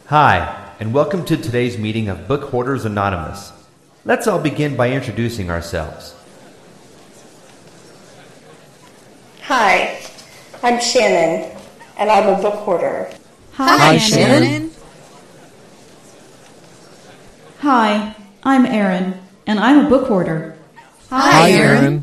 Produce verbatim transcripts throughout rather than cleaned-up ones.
Hi, and welcome to today's meeting of Book Hoarders Anonymous. Let's all begin by introducing ourselves. Hi, I'm Shannon, and I'm a book hoarder. Hi, Hi Shannon. Shannon. Hi, I'm Erin, and I'm a book hoarder. Hi, Hi Erin. Erin.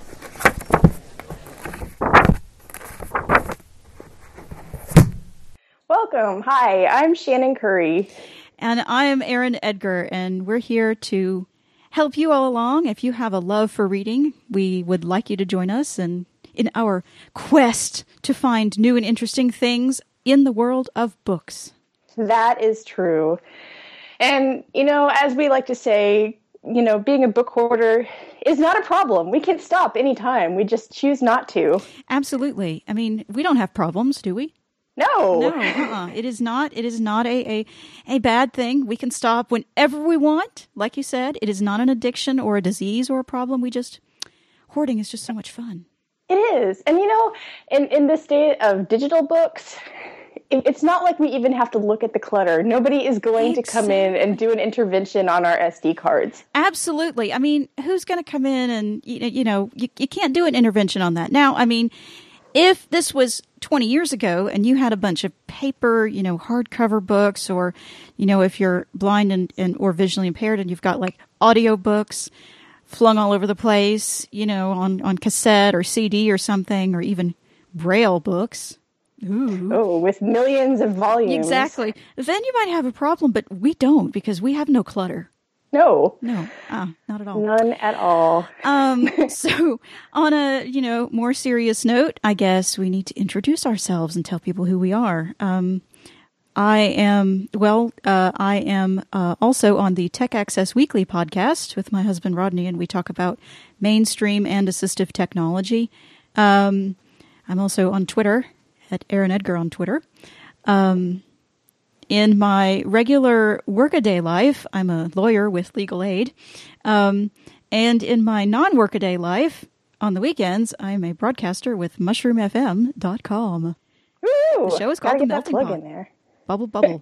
Welcome. Hi, I'm Shannon Curry. And I am Erin Edgar, and we're here to help you all along. If you have a love for reading, we would like you to join us in, in our quest to find new and interesting things in the world of books. That is true. And, you know, as we like to say, you know, being a book hoarder is not a problem. We can stop anytime. We just choose not to. Absolutely. I mean, we don't have problems, do we? No. No, uh-uh. It is not. It is not a, a a bad thing. We can stop whenever we want. Like you said, it is not an addiction or a disease or a problem. We just, hoarding is just so much fun. It is. And, you know, in, in this day of digital books, it, it's not like we even have to look at the clutter. Nobody is going Exactly. to come in and do an intervention on our S D cards. Absolutely. I mean, who's going to come in and, you know, you, know you, you can't do an intervention on that. Now, I mean, if this was twenty years ago and you had a bunch of paper, you know, hardcover books, or, you know, if you're blind and, and or visually impaired and you've got like audio books flung all over the place, you know, on, on cassette or C D or something, or even Braille books. Ooh. Oh, with millions of volumes. Exactly. Then you might have a problem, but we don't, because we have no clutter. No. No, uh, not at all. None at all. Um, so on a, you know, more serious note, I guess we need to introduce ourselves and tell people who we are. Um, I am, well, uh, I am uh, also on the Tech Access Weekly podcast with my husband Rodney, and we talk about mainstream and assistive technology. Um, I'm also on Twitter, at Erin Edgar on Twitter. Um, in my regular workaday life, I'm a lawyer with legal aid. Um, and in my non-workaday life, on the weekends, I'm a broadcaster with mushroom f m dot com. Woo! The show is called Gotta The get that Melting plug Pot. in there. Bubble, bubble.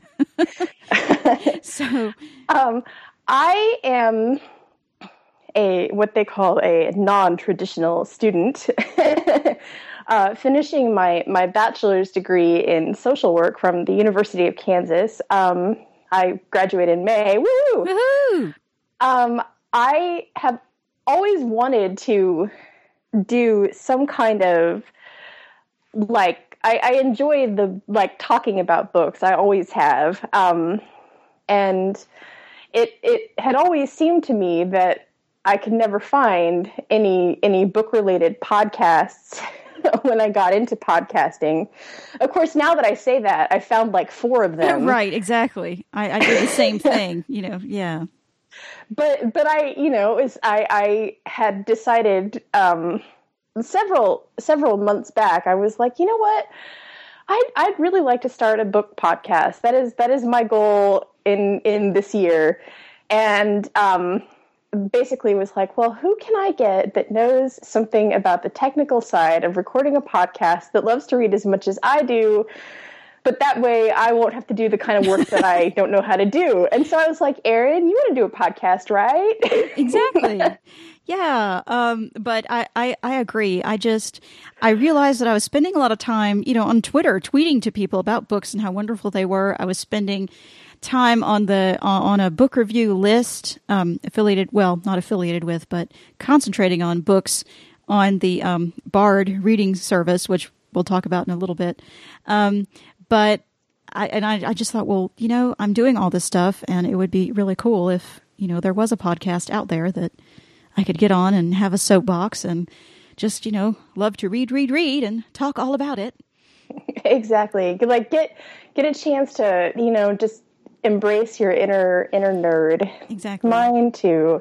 so, Um, I am a what they call a non-traditional student, uh, finishing my my bachelor's degree in social work from the University of Kansas. Um, I graduated in May. Woo! woohoo! Um, I have always wanted to do some kind of like I, I enjoy the like talking about books. I always have, um, and it it had always seemed to me that I could never find any any book related podcasts when I got into podcasting. Of course, now that I say that, I found like four of them. Right, exactly. I, I did the same thing, you know, yeah. But but I you know is I I had decided um, several several months back. I was like, you know what, I'd I'd really like to start a book podcast. That is that is my goal in in this year, and um, basically was like, well, who can I get that knows something about the technical side of recording a podcast, that loves to read as much as I do, but that way I won't have to do the kind of work that I don't know how to do. And so I was like, Erin, you want to do a podcast, right? Exactly. Yeah. Um, but I, I, I agree. I just, I realized that I was spending a lot of time, you know, on Twitter, tweeting to people about books and how wonderful they were. I was spending time on the, uh, on a book review list, um, affiliated, well, not affiliated with, but concentrating on books on the, um, Bard reading service, which we'll talk about in a little bit. Um, but I, and I, I just thought, well, you know, I'm doing all this stuff, and it would be really cool if, you know, there was a podcast out there that I could get on and have a soapbox and just, you know, love to read, read, read and talk all about it. Exactly. Like get, get a chance to, you know, just embrace your inner, inner nerd. Exactly. Mine too.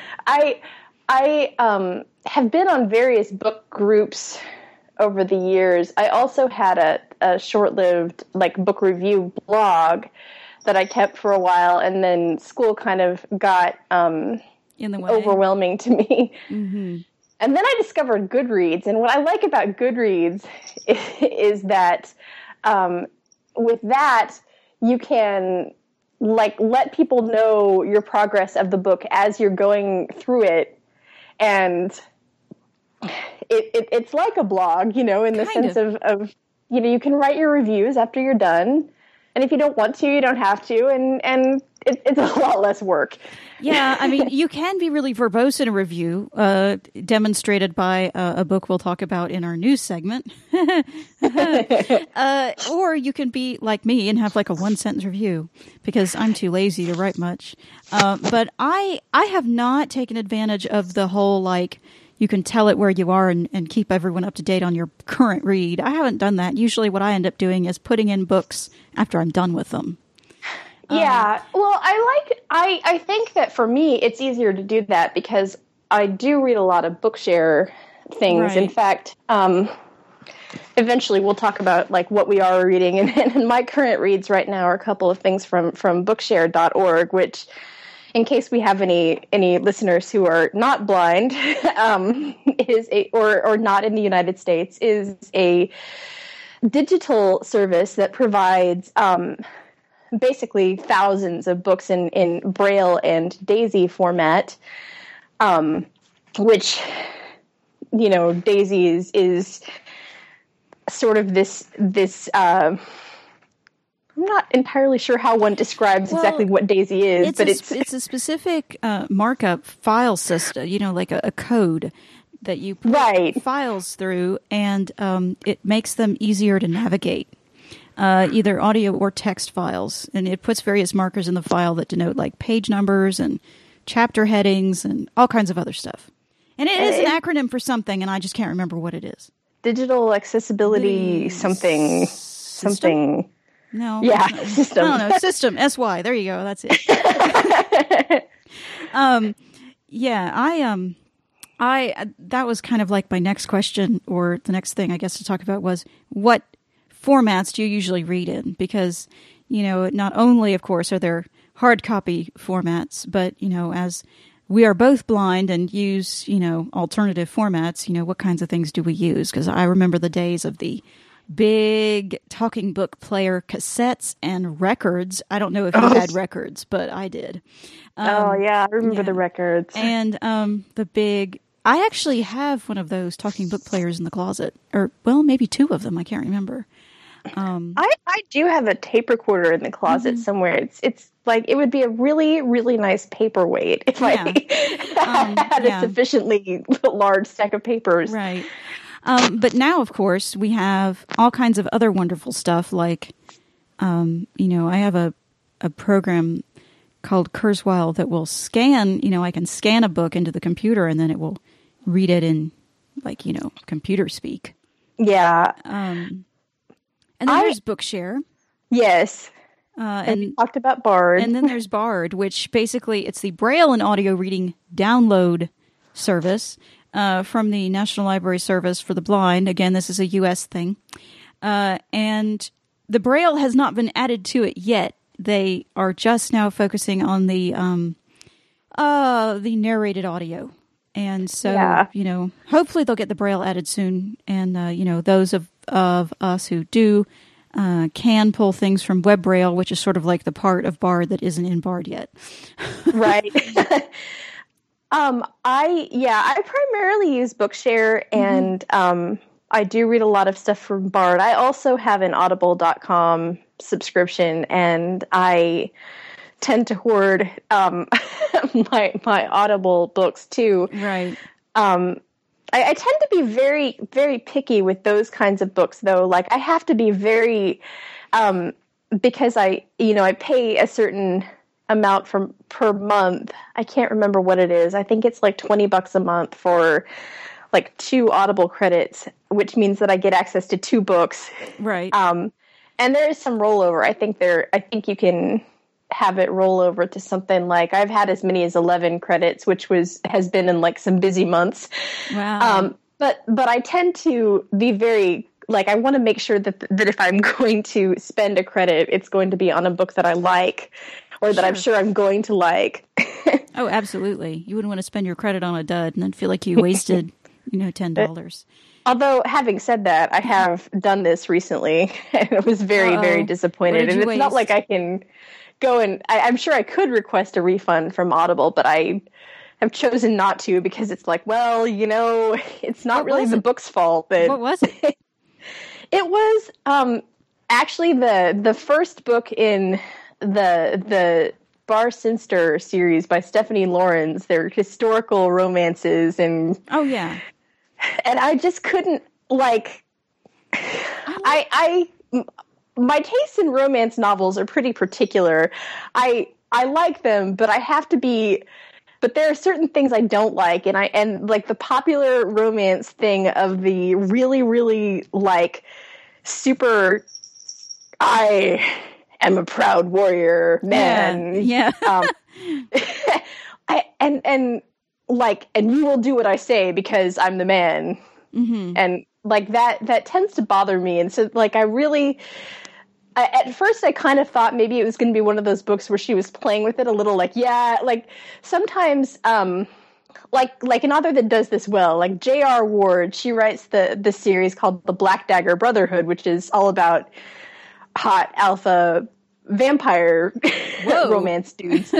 I, I, um, have been on various book groups over the years. I also had a, a short-lived like book review blog that I kept for a while, and then school kind of got um, in the way. overwhelming to me. Mm-hmm. And then I discovered Goodreads, and what I like about Goodreads is, is that um, with that, you can like let people know your progress of the book as you're going through it, and it, it it's like a blog, you know, in the Kind sense of. of, of you know, you can write your reviews after you're done, and if you don't want to, you don't have to, and and it, it's a lot less work. Yeah, I mean, you can be really verbose in a review, uh, demonstrated by uh, a book we'll talk about in our news segment. uh, or you can be like me and have like a one-sentence review, because I'm too lazy to write much. Uh, but I I have not taken advantage of the whole, like, you can tell it where you are and, and keep everyone up to date on your current read. I haven't done that. Usually what I end up doing is putting in books after I'm done with them. Yeah, um, well, I like, I, I think that for me, it's easier to do that because I do read a lot of Bookshare things. Right. In fact, um, eventually we'll talk about like what we are reading. And, and my current reads right now are a couple of things from, from bookshare dot org, which, in case we have any any listeners who are not blind, um, is a or or not in the United States, is a digital service that provides um, basically thousands of books in, in Braille and Daisy format, um, which, you know, Daisy is, is sort of this this. Uh, I'm not entirely sure how one describes well, exactly what Daisy is, it's but a, it's it's a specific uh, markup file system, you know, like a, a code that you put right. files through, and um, it makes them easier to navigate, uh, either audio or text files. And it puts various markers in the file that denote like page numbers and chapter headings and all kinds of other stuff. And it is an acronym for something, and I just can't remember what it is. Digital accessibility something, System? something. No. Yeah, no. system. I don't know. System. S Y. There you go. That's it. um, yeah, I, um, I, that was kind of like my next question, or the next thing I guess to talk about was, what formats do you usually read in? Because, you know, not only, of course, are there hard copy formats, but, you know, as we are both blind and use, you know, alternative formats, you know, what kinds of things do we use? Because I remember the days of the big talking book player cassettes and records. I don't know if you oh. had records, but I did. Um, oh, yeah. I remember yeah. the records. And um, the big... I actually have one of those talking book players in the closet. Or, well, maybe two of them. I can't remember. Um, I, I do have a tape recorder in the closet mm-hmm. somewhere. It's it's like, it would be a really, really nice paperweight if yeah. I um, had yeah. a sufficiently large stack of papers. Right. Um, but now, of course, we have all kinds of other wonderful stuff. Like, um, you know, I have a, a program called Kurzweil that will scan, you know, I can scan a book into the computer and then it will read it in, like, you know, computer speak. Yeah. Um, and then I, there's Bookshare. Yes. Uh, and, and we talked about Bard. And then there's Bard, which basically it's the Braille and audio reading download service. Uh, from the National Library Service for the Blind. Again, this is a U S thing. Uh, and the Braille has not been added to it yet. They are just now focusing on the um, uh, the narrated audio. And so, yeah. you know, hopefully they'll get the Braille added soon. And, uh, you know, those of, of us who do uh, can pull things from Web Braille, which is sort of like the part of Bard that isn't in Bard yet. Right. Um, I, yeah, I primarily use Bookshare, and mm-hmm. um, I do read a lot of stuff from Bard. I also have an audible dot com subscription, and I tend to hoard um, my my Audible books too. Right. Um, I, I tend to be very, very picky with those kinds of books, though. Like, I have to be very, um, because I, you know, I pay a certain amount from per month. I can't remember what it is. I think it's like twenty bucks a month for like two Audible credits, which means that I get access to two books. Right. Um, and there is some rollover. I think there, I think you can have it roll over to something like, I've had as many as eleven credits, which was, has been in like some busy months. Wow. Um, but, but I tend to be very, like, I want to make sure that, that if I'm going to spend a credit, it's going to be on a book that I like, or that sure. I'm sure I'm going to like. Oh, absolutely. You wouldn't want to spend your credit on a dud and then feel like you wasted you know, ten dollars. Although, having said that, I have done this recently, and I was very, Uh-oh. very disappointed. And it's waste? not like I can go and... I, I'm sure I could request a refund from Audible, but I have chosen not to because it's like, well, you know, it's not What really was the it? book's fault. That What was it? It was um, actually the the first book in the the Bar Sinster series by Stephanie Lawrence. They're historical romances, and Oh, yeah. and I just couldn't like. I I my tastes in romance novels are pretty particular. I I like them, but I have to be. But there are certain things I don't like, and I and like the popular romance thing of the really, really like super. I am a proud warrior man. Yeah. yeah. Um, I and and like and you will do what I say because I'm the man, Mm-hmm. and like that that tends to bother me, and so like I really. I, at first, I kind of thought maybe it was going to be one of those books where she was playing with it a little, like, yeah, like sometimes, um, like like an author that does this well, like J R. Ward, she writes the the series called The Black Dagger Brotherhood, which is all about hot alpha vampire romance dudes.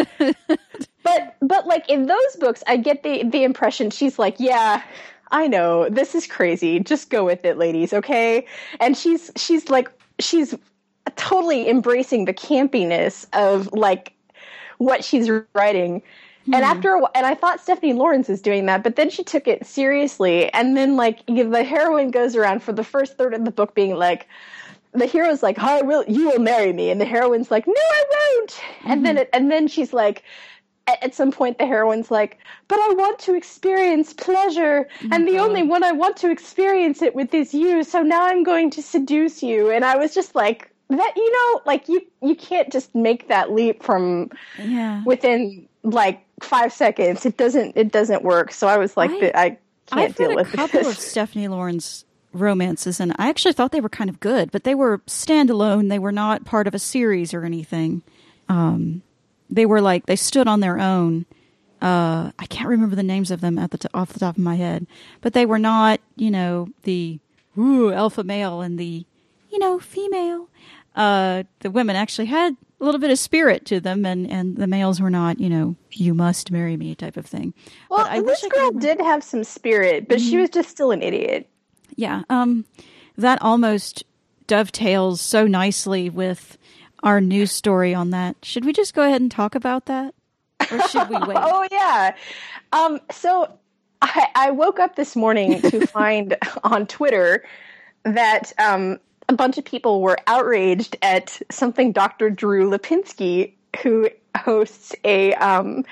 but but like in those books, I get the the impression she's like, yeah. I know this is crazy. Just go with it, ladies, okay? And she's she's like she's totally embracing the campiness of like what she's writing. Hmm. And after a while, and I thought Stephanie Lawrence was doing that, but then she took it seriously. And then like the heroine goes around for the first third of the book being like, the hero's like, "I will, you will marry me," and the heroine's like, "No, I won't." Mm-hmm. And then it, and then she's like, at, at some point, the heroine's like, "But I want to experience pleasure, mm-hmm. and the only one I want to experience it with is you. So now I'm going to seduce you." And I was just like. That, you know, like you, you can't just make that leap from yeah. within like five seconds. It doesn't, it doesn't work. So I was like, I, I can't I've deal read with a couple this. of Stephanie Lawrence romances, and I actually thought they were kind of good, but they were standalone. They were not part of a series or anything. Um, they were like they stood on their own. Uh, I can't remember the names of them at the t- off the top of my head, but they were not, you know, the ooh, alpha male and the, you know, female. Uh, the women actually had a little bit of spirit to them, and, and the males were not, you know, you must marry me type of thing. Well, but I this wish I girl did have some spirit, but mm-hmm. she was just still an idiot. Yeah, um, that almost dovetails so nicely with our news story on that. Should we just go ahead and talk about that? Or should we wait? Oh, yeah. Um, so I, I woke up this morning to find on Twitter that... Um, a bunch of people were outraged at something Doctor Drew Lipinski, who hosts a um,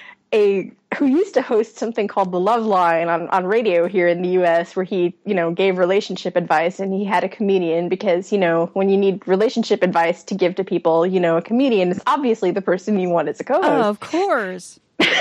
a who used to host something called the Love Line on, on radio here in the U S, where he, you know, gave relationship advice, and he had a comedian because, you know, when you need relationship advice to give to people, you know, a comedian is obviously the person you want as a co-host. Oh, of course.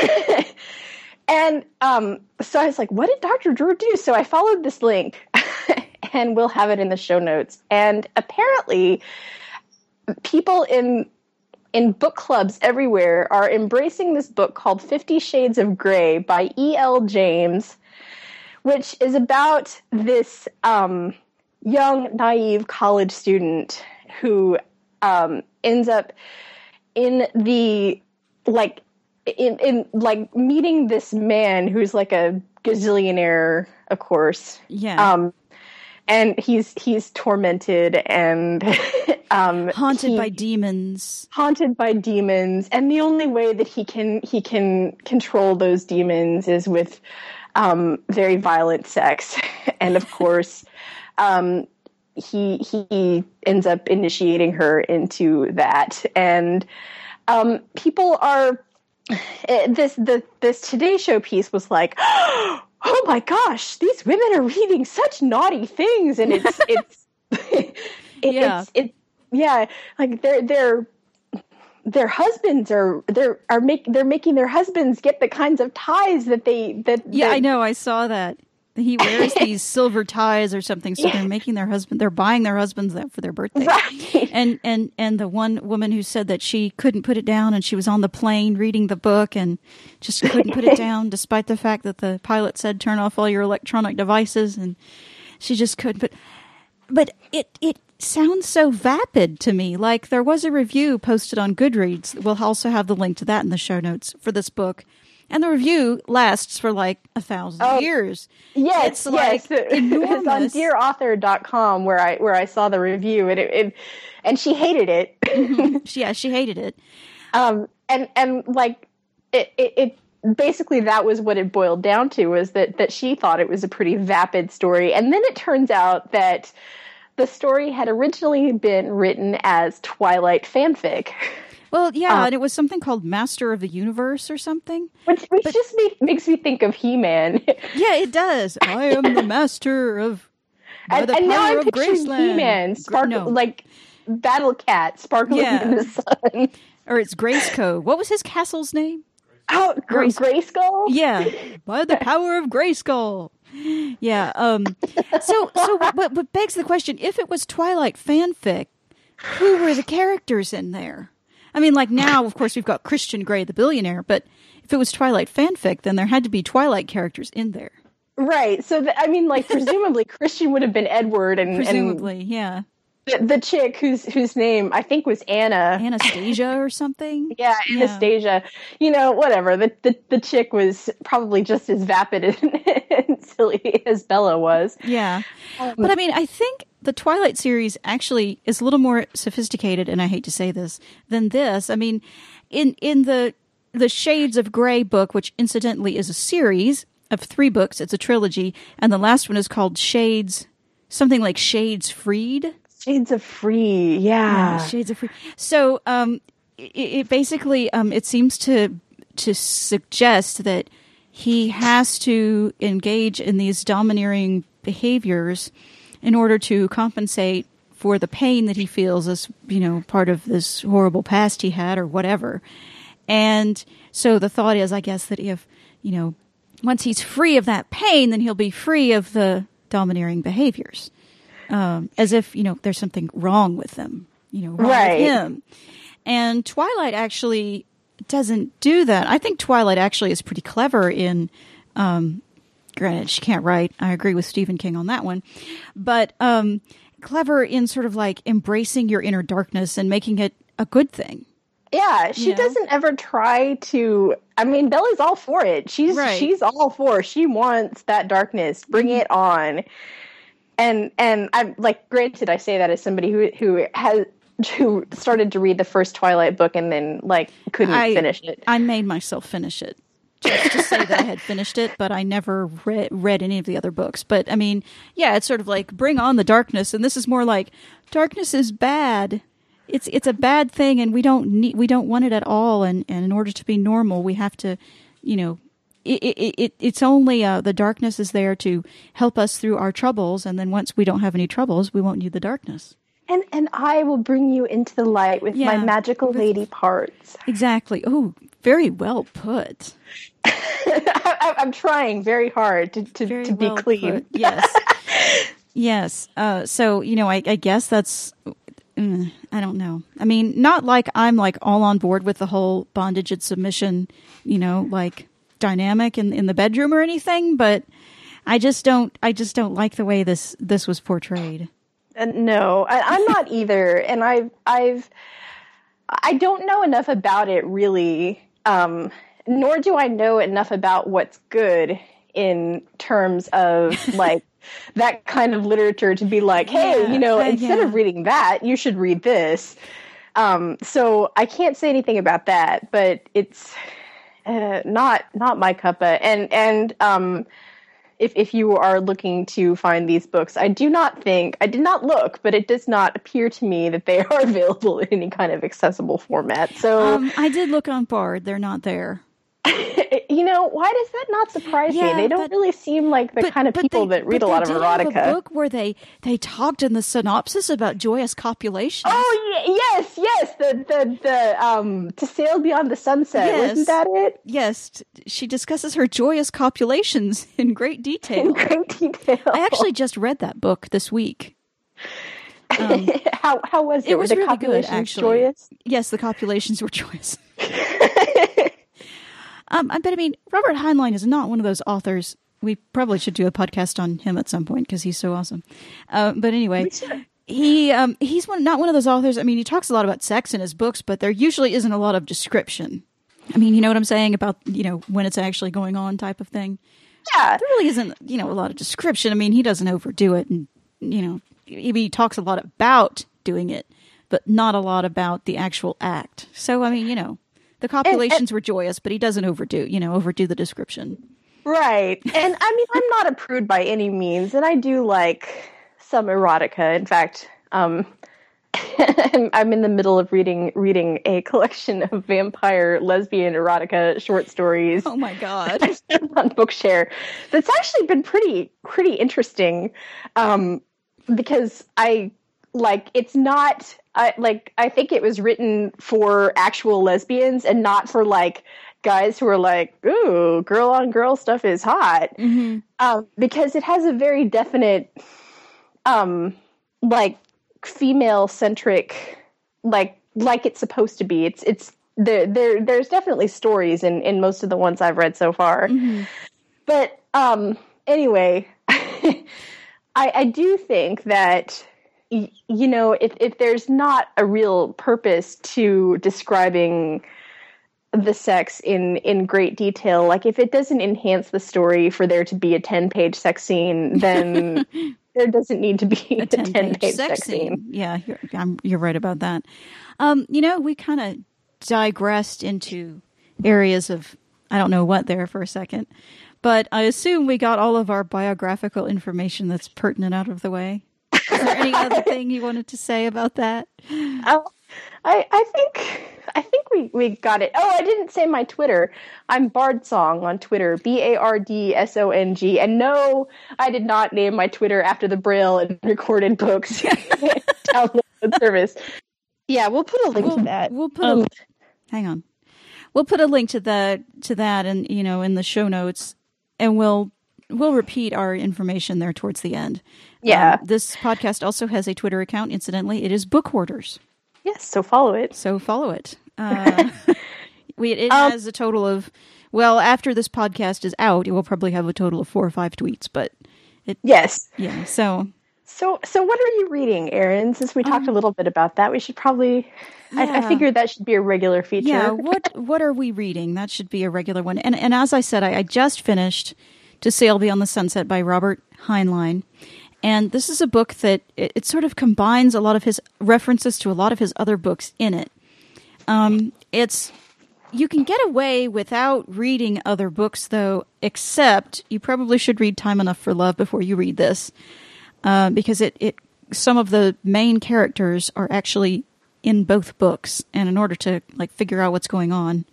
And um, so I was like, what did Doctor Drew do? So I followed this link. And we'll have it in the show notes. And apparently, people in in book clubs everywhere are embracing this book called Fifty Shades of Grey by E L. James, which is about this um, young, naive college student who um, ends up in the like in in like meeting this man who's like a gazillionaire, of course. Yeah. Um, And he's he's tormented and um, haunted he, by demons. Haunted by demons, and the only way that he can he can control those demons is with um, very violent sex. And of course, um, he he ends up initiating her into that. And um, people are this the this Today Show piece was like. Oh my gosh, these women are reading such naughty things, and it's it's it, yeah. it's it yeah, like their their their husbands are they're are make they're making their husbands get the kinds of ties that they that yeah that, I know I saw that he wears these silver ties or something. So they're making their husband, they're buying their husbands that for their birthday. Right. And, and, and the one woman who said that she couldn't put it down and she was on the plane reading the book and just couldn't put it down despite the fact that the pilot said, turn off all your electronic devices. And she just couldn't. But, but it, it sounds so vapid to me. Like there was a review posted on Goodreads. We'll also have the link to that in the show notes for this book. And the review lasts for like a thousand oh, years. Yes, it's yes. Like it's on dear author dot com where I where I saw the review, and it, it and she hated it. mm-hmm. Yeah, she hated it. Um, and and like it, it, it basically that was what it boiled down to, was that that she thought it was a pretty vapid story, and then it turns out that the story had originally been written as Twilight fanfic. Well, yeah, um, and it was something called Master of the Universe or something. Which, which but, just make, makes me think of He-Man. Yeah, it does. I am the master of by and, the and power now I'm of picturing Graceland. He-Man, sparkle, no. like Battle Cat sparkling yeah. in the sun. Or it's Grayskull. What was his castle's name? Oh, Grace- Grayskull? Yeah, by the power of Grayskull. Yeah. Um. So, so, but, but begs the question: if it was Twilight fanfic, who were the characters in there? I mean, like now, of course, we've got Christian Grey, the billionaire, but if it was Twilight fanfic, then there had to be Twilight characters in there. Right. So, the, I mean, like, presumably Christian would have been Edward and... Presumably, and yeah. The, the chick whose whose name I think was Anna. Anastasia or something? Yeah, Anastasia. Yeah. You know, whatever. The, the the chick was probably just as vapid and, and silly as Bella was. Yeah. Um, but I mean, I think the Twilight series actually is a little more sophisticated, and I hate to say this, than this. I mean, in in the the Shades of Grey book, which incidentally is a series of three books, it's a trilogy, and the last one is called Shades, something like Shades Freed. Shades of Free, yeah. yeah Shades of Free. So, um, it, it basically, um, it seems to to suggest that he has to engage in these domineering behaviors in order to compensate for the pain that he feels as, you know, part of this horrible past he had or whatever. And so the thought is, I guess, that if, you know, once he's free of that pain, then he'll be free of the domineering behaviors. Um, as if, you know, there's something wrong with them, you know, wrong right. with him. And Twilight actually doesn't do that. I think Twilight actually is pretty clever in, um, granted, she can't write. I agree with Stephen King on that one. But um, clever in sort of like embracing your inner darkness and making it a good thing. Yeah, she you know? doesn't ever try to... I mean, Bella's all for it. She's right. she's all for. She wants that darkness. Bring mm-hmm. it on. And and I'm like, granted, I say that as somebody who who has who started to read the first Twilight book and then like couldn't I, finish it. I made myself finish it just to say that I had finished it, but I never read read any of the other books. But I mean, yeah, it's sort of like bring on the darkness, and this is more like darkness is bad. It's it's a bad thing, and we don't need we don't want it at all. And, and in order to be normal, we have to, you know. It, it, it it's only uh, the darkness is there to help us through our troubles, and then once we don't have any troubles, we won't need the darkness. And and I will bring you into the light with yeah, my magical with, lady parts. Exactly. Oh, very well put. I, I'm trying very hard to to, very to be well clean. Put. Yes, yes. Uh, so you know, I, I guess that's. Mm, I don't know. I mean, not like I'm like all on board with the whole bondage and submission. You know, like. Dynamic in in the bedroom or anything, but I just don't I just don't like the way this this was portrayed. Uh, no, I, I'm not either, and I've I've I don't know enough about it really, um, nor do I know enough about what's good in terms of like that kind of literature to be like, hey, yeah, you know, uh, instead yeah. of reading that, you should read this. Um, so I can't say anything about that, but it's. Uh, not not my cuppa, and and um, if if you are looking to find these books, I do not think I did not look, but it does not appear to me that they are available in any kind of accessible format. So um, I did look on Bard; they're not there. You know, why does that not surprise Yeah, me? They don't but- really seem like the But- kind of but people they- that read but a lot they of did have a erotica. book where they they talked in the synopsis about joyous copulations. Oh y- yes, yes, the the the um To Sail Beyond the Sunset. Yes. Wasn't that it? Yes, t- she discusses her joyous copulations in great detail. In great detail. I actually just read that book this week. Um, how how was it? it Were was the really good, copulations actually. joyous? Yes, the copulations were joyous. um, I bet. I mean, Robert Heinlein is not one of those authors. We probably should do a podcast on him at some point because he's so awesome. Uh, but anyway, he um, he's one, not one of those authors. I mean, he talks a lot about sex in his books, but there usually isn't a lot of description. I mean, you know what I'm saying about, you know, when it's actually going on type of thing. Yeah. There really isn't, you know, a lot of description. I mean, he doesn't overdo it, and you know, he, he talks a lot about doing it, but not a lot about the actual act. So, I mean, you know, the copulations and, and, were joyous, but he doesn't overdo, you know, overdo the description. Right. And I mean, I'm not a prude by any means, and I do like some erotica. In fact, um, I'm in the middle of reading reading a collection of vampire lesbian erotica short stories. Oh my god! On Bookshare, that's actually been pretty pretty interesting, um, because I like it's not I like I think it was written for actual lesbians and not for like guys who are like, ooh, girl on girl stuff is hot, mm-hmm. um, because it has a very definite, um, like female centric, like like it's supposed to be. It's it's there there there's definitely stories in in most of the ones I've read so far, mm-hmm. but um, anyway, I I do think that. You know, if if there's not a real purpose to describing the sex in, in great detail, like if it doesn't enhance the story for there to be a ten-page sex scene, then there doesn't need to be a ten-page sex, sex scene. scene. Yeah, you're, I'm, you're right about that. Um, you know, we kind of digressed into areas of, I don't know what there for a second, but I assume we got all of our biographical information that's pertinent out of the way. Is there any other thing you wanted to say about that? Oh, I, I think I think we, we got it. Oh, I didn't say my Twitter. I'm Bardsong on Twitter, B A R D S O N G. And no, I did not name my Twitter after the Braille and recorded books download service. Yeah, we'll put a link we'll, to that. We'll put um, a, hang on. We'll put a link to the to that, and you know, in the show notes, and we'll we'll repeat our information there towards the end. Yeah. Um, this podcast also has a Twitter account. Incidentally, it is Book Hoarders. Yes, so follow it. So follow it. Uh, we it um, has a total of, well, after this podcast is out, it will probably have a total of four or five tweets. But it yes, yeah. So so so what are you reading, Erin? Since we talked um, a little bit about that, we should probably. Yeah. I, I figured that should be a regular feature. Yeah. What What are we reading? That should be a regular one. And and as I said, I, I just finished To Sail Beyond the Sunset by Robert Heinlein. And this is a book that it, it sort of combines a lot of his references to a lot of his other books in it. Um, it's you can get away without reading other books, though, except you probably should read Time Enough for Love before you read this, uh, because it, it some of the main characters are actually in both books, and in order to like figure out what's going on,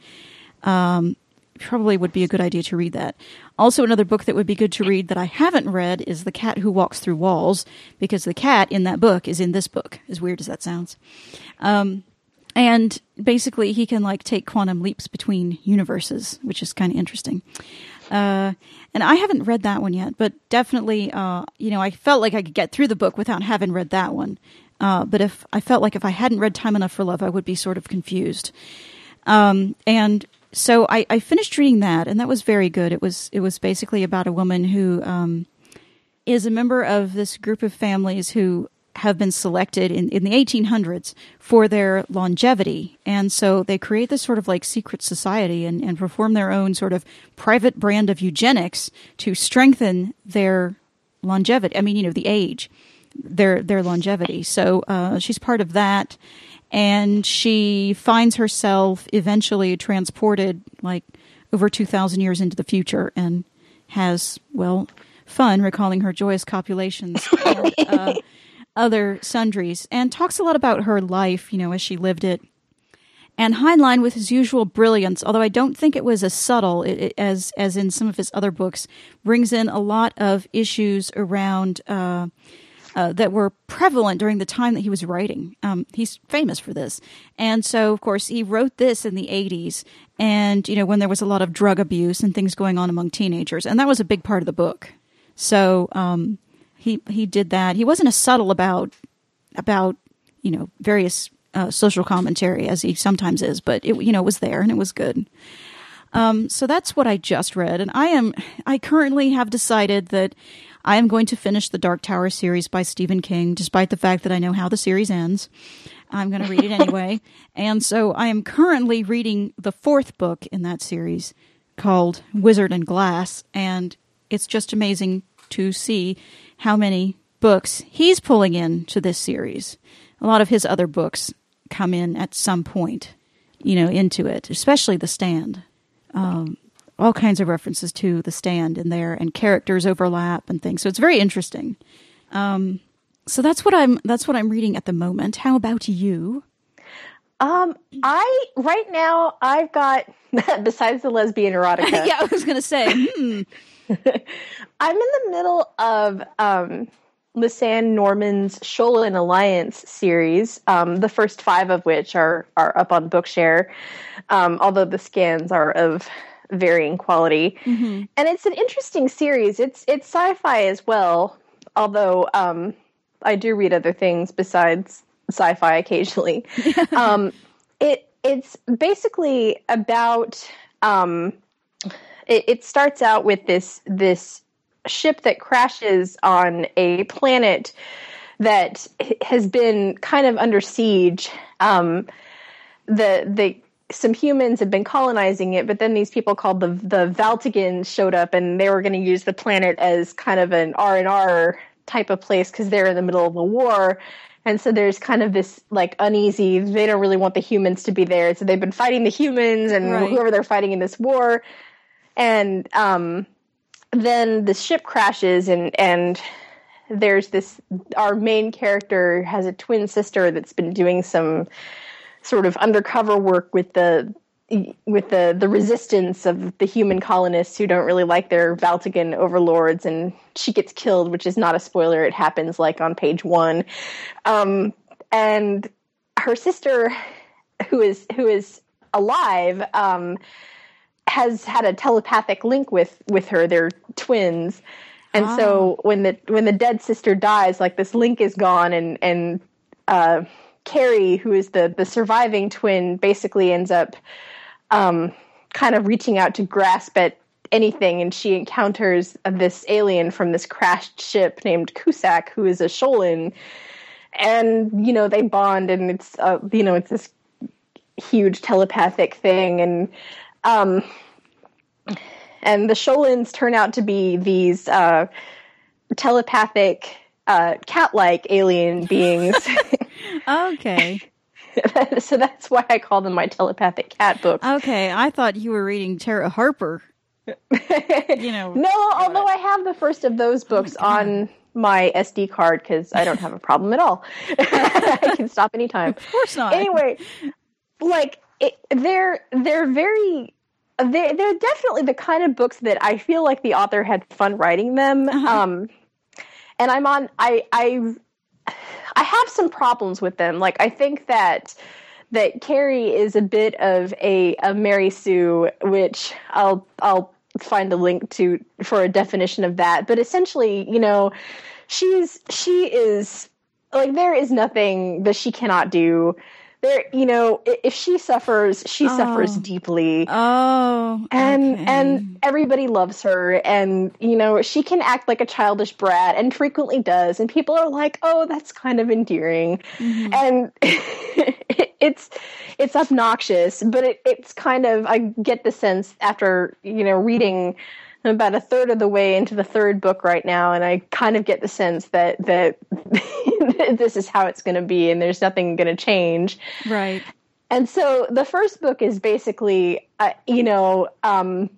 um, probably would be a good idea to read that. Also, another book that would be good to read that I haven't read is The Cat Who Walks Through Walls, because the cat in that book is in this book, as weird as that sounds. Um, and basically, he can like take quantum leaps between universes, which is kind of interesting. Uh, and I haven't read that one yet, but definitely, uh, you know, I felt like I could get through the book without having read that one. Uh, but if I felt like if I hadn't read Time Enough for Love, I would be sort of confused. Um, and So I, I finished reading that, and that was very good. It was it was basically about a woman who um, is a member of this group of families who have been selected in, in the eighteen hundreds for their longevity. And so they create this sort of like secret society and, and perform their own sort of private brand of eugenics to strengthen their longevity. I mean, you know, the age, their their longevity. So uh, she's part of that. And she finds herself eventually transported like over two thousand years into the future and has, well, fun recalling her joyous copulations and uh, other sundries, and talks a lot about her life, you know, as she lived it. And Heinlein, with his usual brilliance, although I don't think it was as subtle it, it, as as in some of his other books, brings in a lot of issues around uh, uh, that were prevalent during the time that he was writing. Um, he's famous for this. And so, of course, he wrote this in the eighties, and, you know, when there was a lot of drug abuse and things going on among teenagers. And that was a big part of the book. So um, he he did that. He wasn't as subtle about, about you know, various uh, social commentary as he sometimes is, but, it you know, was there and it was good. Um, so that's what I just read. And I am, I currently have decided that I am going to finish the Dark Tower series by Stephen King, despite the fact that I know how the series ends. I'm going to read it anyway. And so I am currently reading the fourth book in that series called Wizard and Glass. And it's just amazing to see how many books he's pulling into this series. A lot of his other books come in at some point, you know, into it, especially The Stand. Um, all kinds of references to The Stand in there, and characters overlap and things. So it's very interesting. Um, so that's what I'm that's what I'm reading at the moment. How about you? Um, I right now I've got besides the lesbian erotica. Yeah, I was going to say. Hmm. I'm in the middle of um, Lisanne Norman's Sholin Alliance series. Um, the first five of which are are up on Bookshare, um, although the scans are of varying quality. Mm-hmm. And it's an interesting series. It's it's sci-fi as well, although um, I do read other things besides sci-fi occasionally. um, it it's basically about um, it, it starts out with this this ship that crashes on a planet that has been kind of under siege. Um, the the some humans have been colonizing it, but then these people called the the Valtigans showed up, and they were going to use the planet as kind of an R and R type of place because they're in the middle of a war. And so there's kind of this like uneasy, they don't really want the humans to be there. So they've been fighting the humans and right. whoever they're fighting in this war. And um, then the ship crashes, and, and there's this, our main character has a twin sister that's been doing some sort of undercover work with the with the, the resistance of the human colonists who don't really like their Valtigan overlords, and she gets killed, which is not a spoiler. It happens like on page one. Um, and her sister, who is who is alive, um, has had a telepathic link with, with her. They're twins. And oh. so when the when the dead sister dies, like this link is gone, and and uh, Carrie, who is the the surviving twin, basically ends up um, kind of reaching out to grasp at anything, and she encounters this alien from this crashed ship named Cusack, who is a Sholin, and you know they bond, and it's uh, you know it's this huge telepathic thing, and um, and the Sholins turn out to be these uh, telepathic uh, cat-like alien beings. Okay. So that's why I call them my telepathic cat books. Okay, I thought you were reading Tara Harper. You know. No, although I have the first of those books oh on my S D card because I don't have a problem at all. I can stop anytime. Of course not. Anyway, like it, they're they're very they're, they're definitely the kind of books that I feel like the author had fun writing them. Uh-huh. Um, and I'm on I I. I have some problems with them. Like, I think that that Carrie is a bit of a, a Mary Sue, which I'll I'll find a link to for a definition of that. But essentially, you know, she's she is like there is nothing that she cannot do. There, you know, if she suffers, she oh. suffers deeply. Oh, and okay. and everybody loves her, and you know, she can act like a childish brat, and frequently does. And people are like, "Oh, that's kind of endearing," mm-hmm. and it's it's obnoxious, but it, it's kind of I get the sense after you know reading. I'm about a third of the way into the third book right now, and I kind of get the sense that that this is how it's going to be, and there's nothing going to change. Right. And so the first book is basically, uh, you know, um,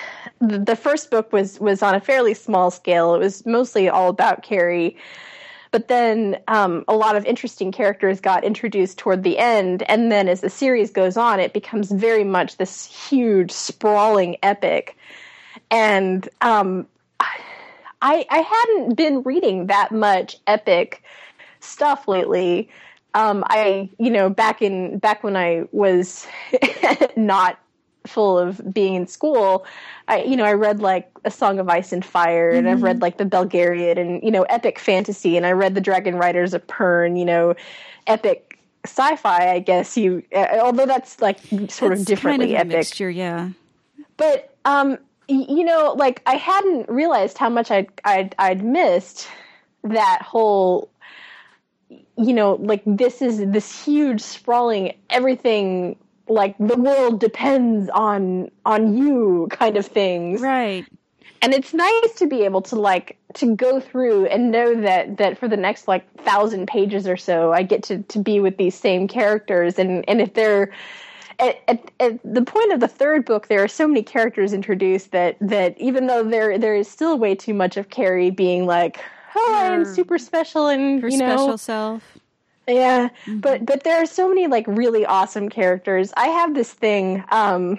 the, the first book was was on a fairly small scale. It was mostly all about Carrie. but then um, a lot of interesting characters got introduced toward the end, and then as the series goes on, it becomes very much this huge, sprawling epic. And um, I, I hadn't been reading that much epic stuff lately. Um, I, you know, back in back when I was not full of being in school, I, you know, I read like A Song of Ice and Fire, and mm-hmm. I've read like the Belgariad and, you know, epic fantasy, and I read the Dragon Riders of Pern, you know, epic sci-fi, I guess you, uh, although that's like sort that's of differently kind of a epic. Mixture, yeah. But, um, y- you know, like I hadn't realized how much I'd, I'd, I'd missed that whole, you know, like this is this huge, sprawling, everything, like the world depends on on you kind of things. Right. And it's nice to be able to like to go through and know that that for the next like thousand pages or so I get to, to be with these same characters, and, and if they're at, at, at the point of the third book, there are so many characters introduced that that even though there there is still way too much of Carrie being like, oh, her, I'm super special, and her you know, special self. Yeah, mm-hmm. but but there are so many like really awesome characters. I have this thing, um,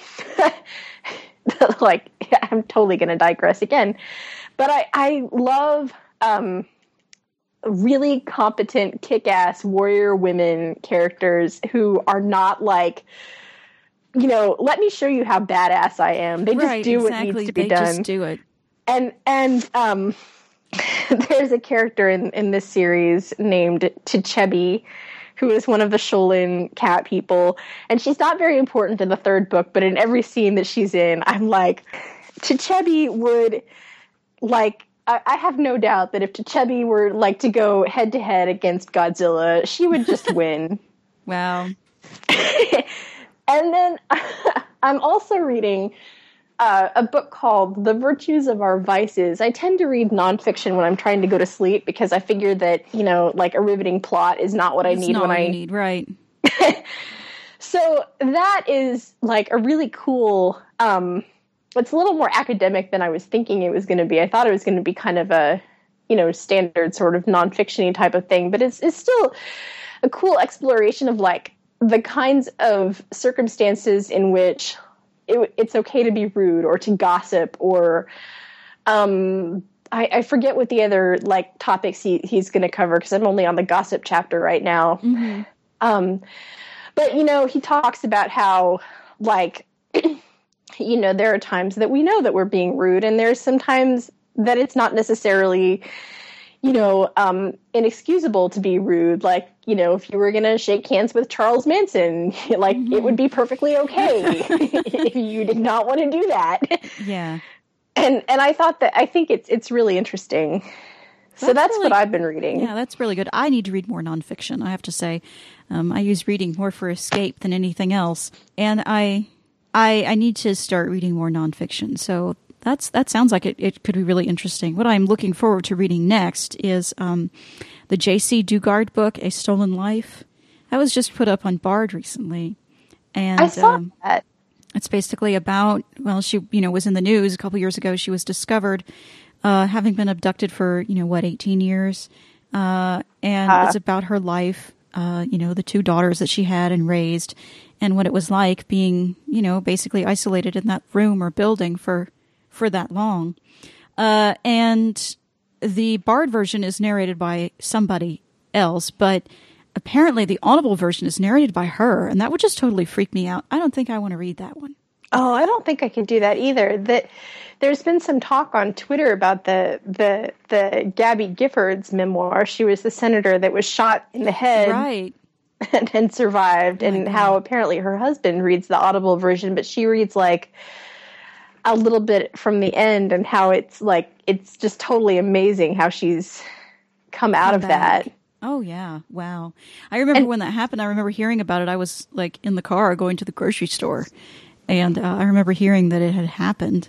like I'm totally going to digress again, but I I love um, really competent, kick-ass warrior women characters who are not like, you know, let me show you how badass I am. They just right, do exactly. what needs to be they done. Just do it. And and um. There's a character in, in this series named T'Chebi, who is one of the Sholin cat people, and she's not very important in the third book, but in every scene that she's in, I'm like, T'Chebi would, like, I, I have no doubt that if T'Chebi were, like, to go head-to-head against Godzilla, she would just win. Wow. And then I'm also reading Uh, a book called The Virtues of Our Vices. I tend to read nonfiction when I'm trying to go to sleep because I figure that, you know, like a riveting plot is not what it's I need not when what I you need, right? So that is like a really cool. Um, it's a little more academic than I was thinking it was going to be. I thought it was going to be kind of a, you know, standard sort of nonfiction-y type of thing, but it's it's still a cool exploration of like the kinds of circumstances in which It, it's okay to be rude or to gossip or um, I, I forget what the other like topics he, he's going to cover because I'm only on the gossip chapter right now. Mm-hmm. Um, but, you know, he talks about how like, you know, there are times that we know that we're being rude, and there's sometimes that it's not necessarily, you know, um, inexcusable to be rude. Like, you know, if you were going to shake hands with Charles Manson, like, mm-hmm. it would be perfectly okay if you did not want to do that. Yeah. And and I thought that, I think it's it's really interesting. So that's, that's really, what I've been reading. Yeah, that's really good. I need to read more nonfiction, I have to say. Um, I use reading more for escape than anything else. And I, I, I need to start reading more nonfiction. So That's that sounds like it, it could be really interesting. What I'm looking forward to reading next is um, the J C Dugard book, A Stolen Life. That was just put up on Bard recently, and I saw um, that. It's basically about, well, she you know was in the news a couple years ago. She was discovered uh, having been abducted for you know what eighteen years, uh, and uh, it's about her life. Uh, you know, the two daughters that she had and raised, and what it was like being you know basically isolated in that room or building for. for that long. Uh, and the Bard version is narrated by somebody else, but apparently the Audible version is narrated by her, and that would just totally freak me out. I don't think I want to read that one. Oh, I don't think I could do that either. That there's been some talk on Twitter about the the the Gabby Giffords memoir. She was the senator that was shot in the head. Right. And, and survived, oh and how apparently her husband reads the Audible version, but she reads like a little bit from the end, and how it's like, it's just totally amazing how she's come out come of back. that. Oh yeah. Wow. I remember and, when that happened, I remember hearing about it. I was like in the car going to the grocery store, and uh, I remember hearing that it had happened.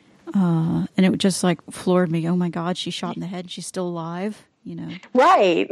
Uh, and it just like floored me. Oh my God, she's shot in the head. She's still alive, you know? Right.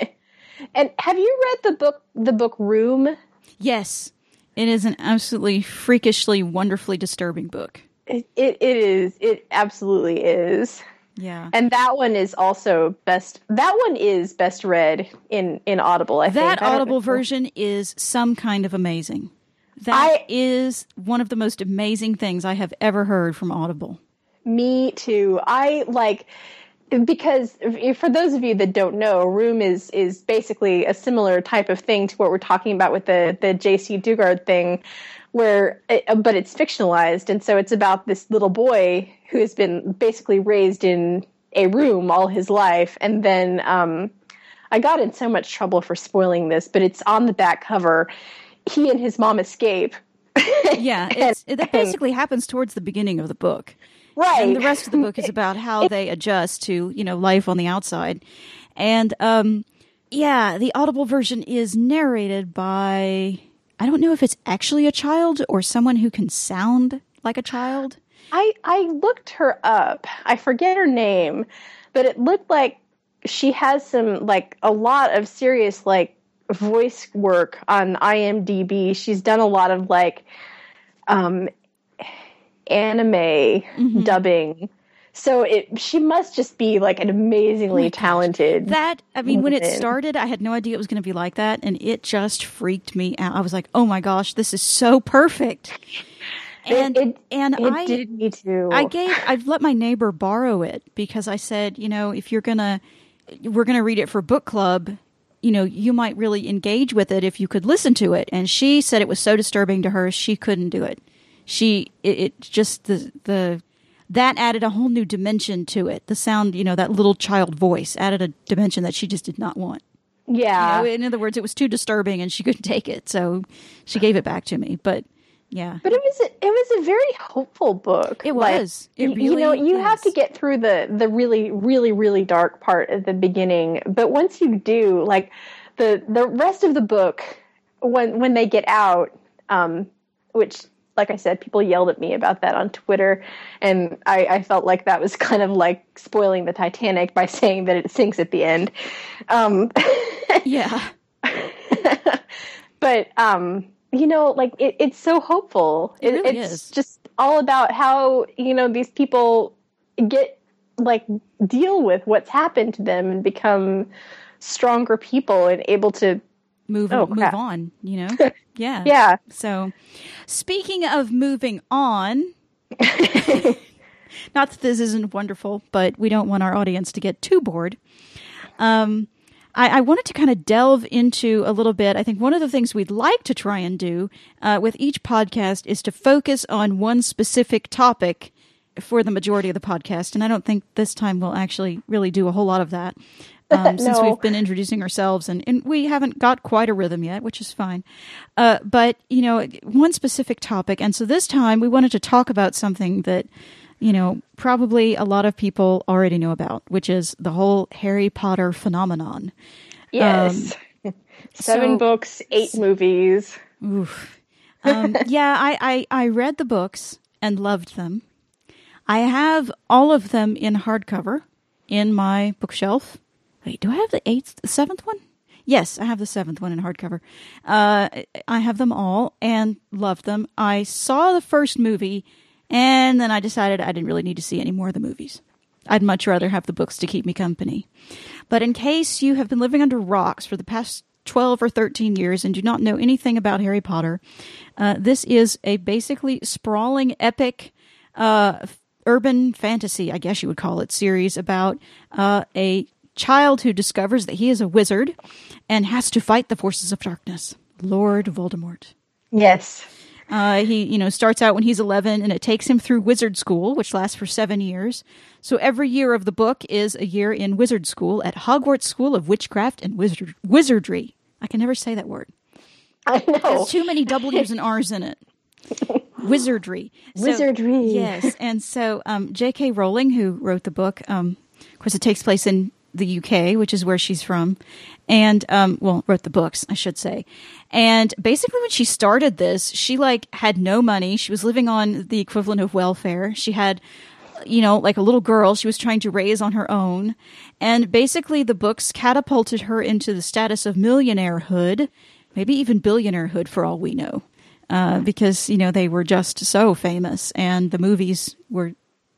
And have you read the book, the book Room? Yes. It is an absolutely freakishly, wonderfully disturbing book. It, it it is. It absolutely is. Yeah. And that one is also best, that one is best read in, in Audible, I that think. That Audible version is some kind of amazing. That I, is one of the most amazing things I have ever heard from Audible. Me too. I like, because for those of you that don't know, Room is, is basically a similar type of thing to what we're talking about with the, the J C Dugard thing, where, it, but it's fictionalized. And so it's about this little boy who has been basically raised in a room all his life. And then um, I got in so much trouble for spoiling this, but it's on the back cover. He and his mom escape. Yeah, it's, and, that basically happens towards the beginning of the book. Right. And the rest of the book is about how they adjust to, you know, life on the outside. And, um, yeah, the Audible version is narrated by, I don't know if it's actually a child or someone who can sound like a child. I, I looked her up. I forget her name, but it looked like she has some, like, a lot of serious, like, voice work on I M D B. She's done a lot of, like, um, anime mm-hmm. dubbing. So it, she must just be, like, an amazingly oh talented That, I mean, woman. When it started, I had no idea it was going to be like that, and it just freaked me out. I was like, oh my gosh, this is so perfect. And it, it, and it I did me too. I gave I've let my neighbor borrow it because I said, you know, if you're gonna we're gonna read it for book club, you know, you might really engage with it if you could listen to it. And she said it was so disturbing to her she couldn't do it. She it, it just the the that added a whole new dimension to it. The sound, you know, that little child voice added a dimension that she just did not want. Yeah. You know, in other words, it was too disturbing and she couldn't take it, so she gave it back to me. But yeah, but it was a, it was a very hopeful book. It was. Like, it really you know, you is. have to get through the the really, really, really dark part at the beginning. But once you do, like the the rest of the book, when when they get out, um, which, like I said, people yelled at me about that on Twitter, and I, I felt like that was kind of like spoiling the Titanic by saying that it sinks at the end. Um, yeah, but um. You know, like, it, it's so hopeful. It really it's is. just all about how, you know, these people get, like, deal with what's happened to them and become stronger people and able to move, oh, move crap. on, you know? Yeah. Yeah. So, speaking of moving on, not that this isn't wonderful, but we don't want our audience to get too bored. Um, I, I wanted to kind of delve into a little bit. I think one of the things we'd like to try and do uh, with each podcast is to focus on one specific topic for the majority of the podcast. And I don't think this time we'll actually really do a whole lot of that um, since no. we've been introducing ourselves and, and we haven't got quite a rhythm yet, which is fine. Uh, but, you know, one specific topic. And so this time we wanted to talk about something that, you know, probably a lot of people already know about, which is the whole Harry Potter phenomenon. Yes. Um, Seven so, books, eight movies. Oof. Um, yeah, I, I, I read the books and loved them. I have all of them in hardcover in my bookshelf. Wait, do I have the eighth, the seventh one? Yes, I have the seventh one in hardcover. Uh, I have them all and loved them. I saw the first movie, and then I decided I didn't really need to see any more of the movies. I'd much rather have the books to keep me company. But in case you have been living under rocks for the past twelve or thirteen years and do not know anything about Harry Potter, uh, this is a basically sprawling, epic, uh, urban fantasy, I guess you would call it, series about uh, a child who discovers that he is a wizard and has to fight the forces of darkness. Lord Voldemort. Yes. Uh, he, you know, starts out when he's eleven, and it takes him through wizard school, which lasts for seven years. So every year of the book is a year in wizard school at Hogwarts School of Witchcraft and Wizard- Wizardry. I can never say that word. I know. There's too many W's and R's in it. Wizardry. So, Wizardry. Yes. And so um, J K. Rowling, who wrote the book, um, of course, it takes place in the U K, which is where she's from, and, um, well, wrote the books, I should say. And basically when she started this, she, like, had no money. She was living on the equivalent of welfare. She had, you know, like a little girl she was trying to raise on her own. And basically the books catapulted her into the status of millionairehood, maybe even billionairehood for all we know, uh, because, you know, they were just so famous, and the movies were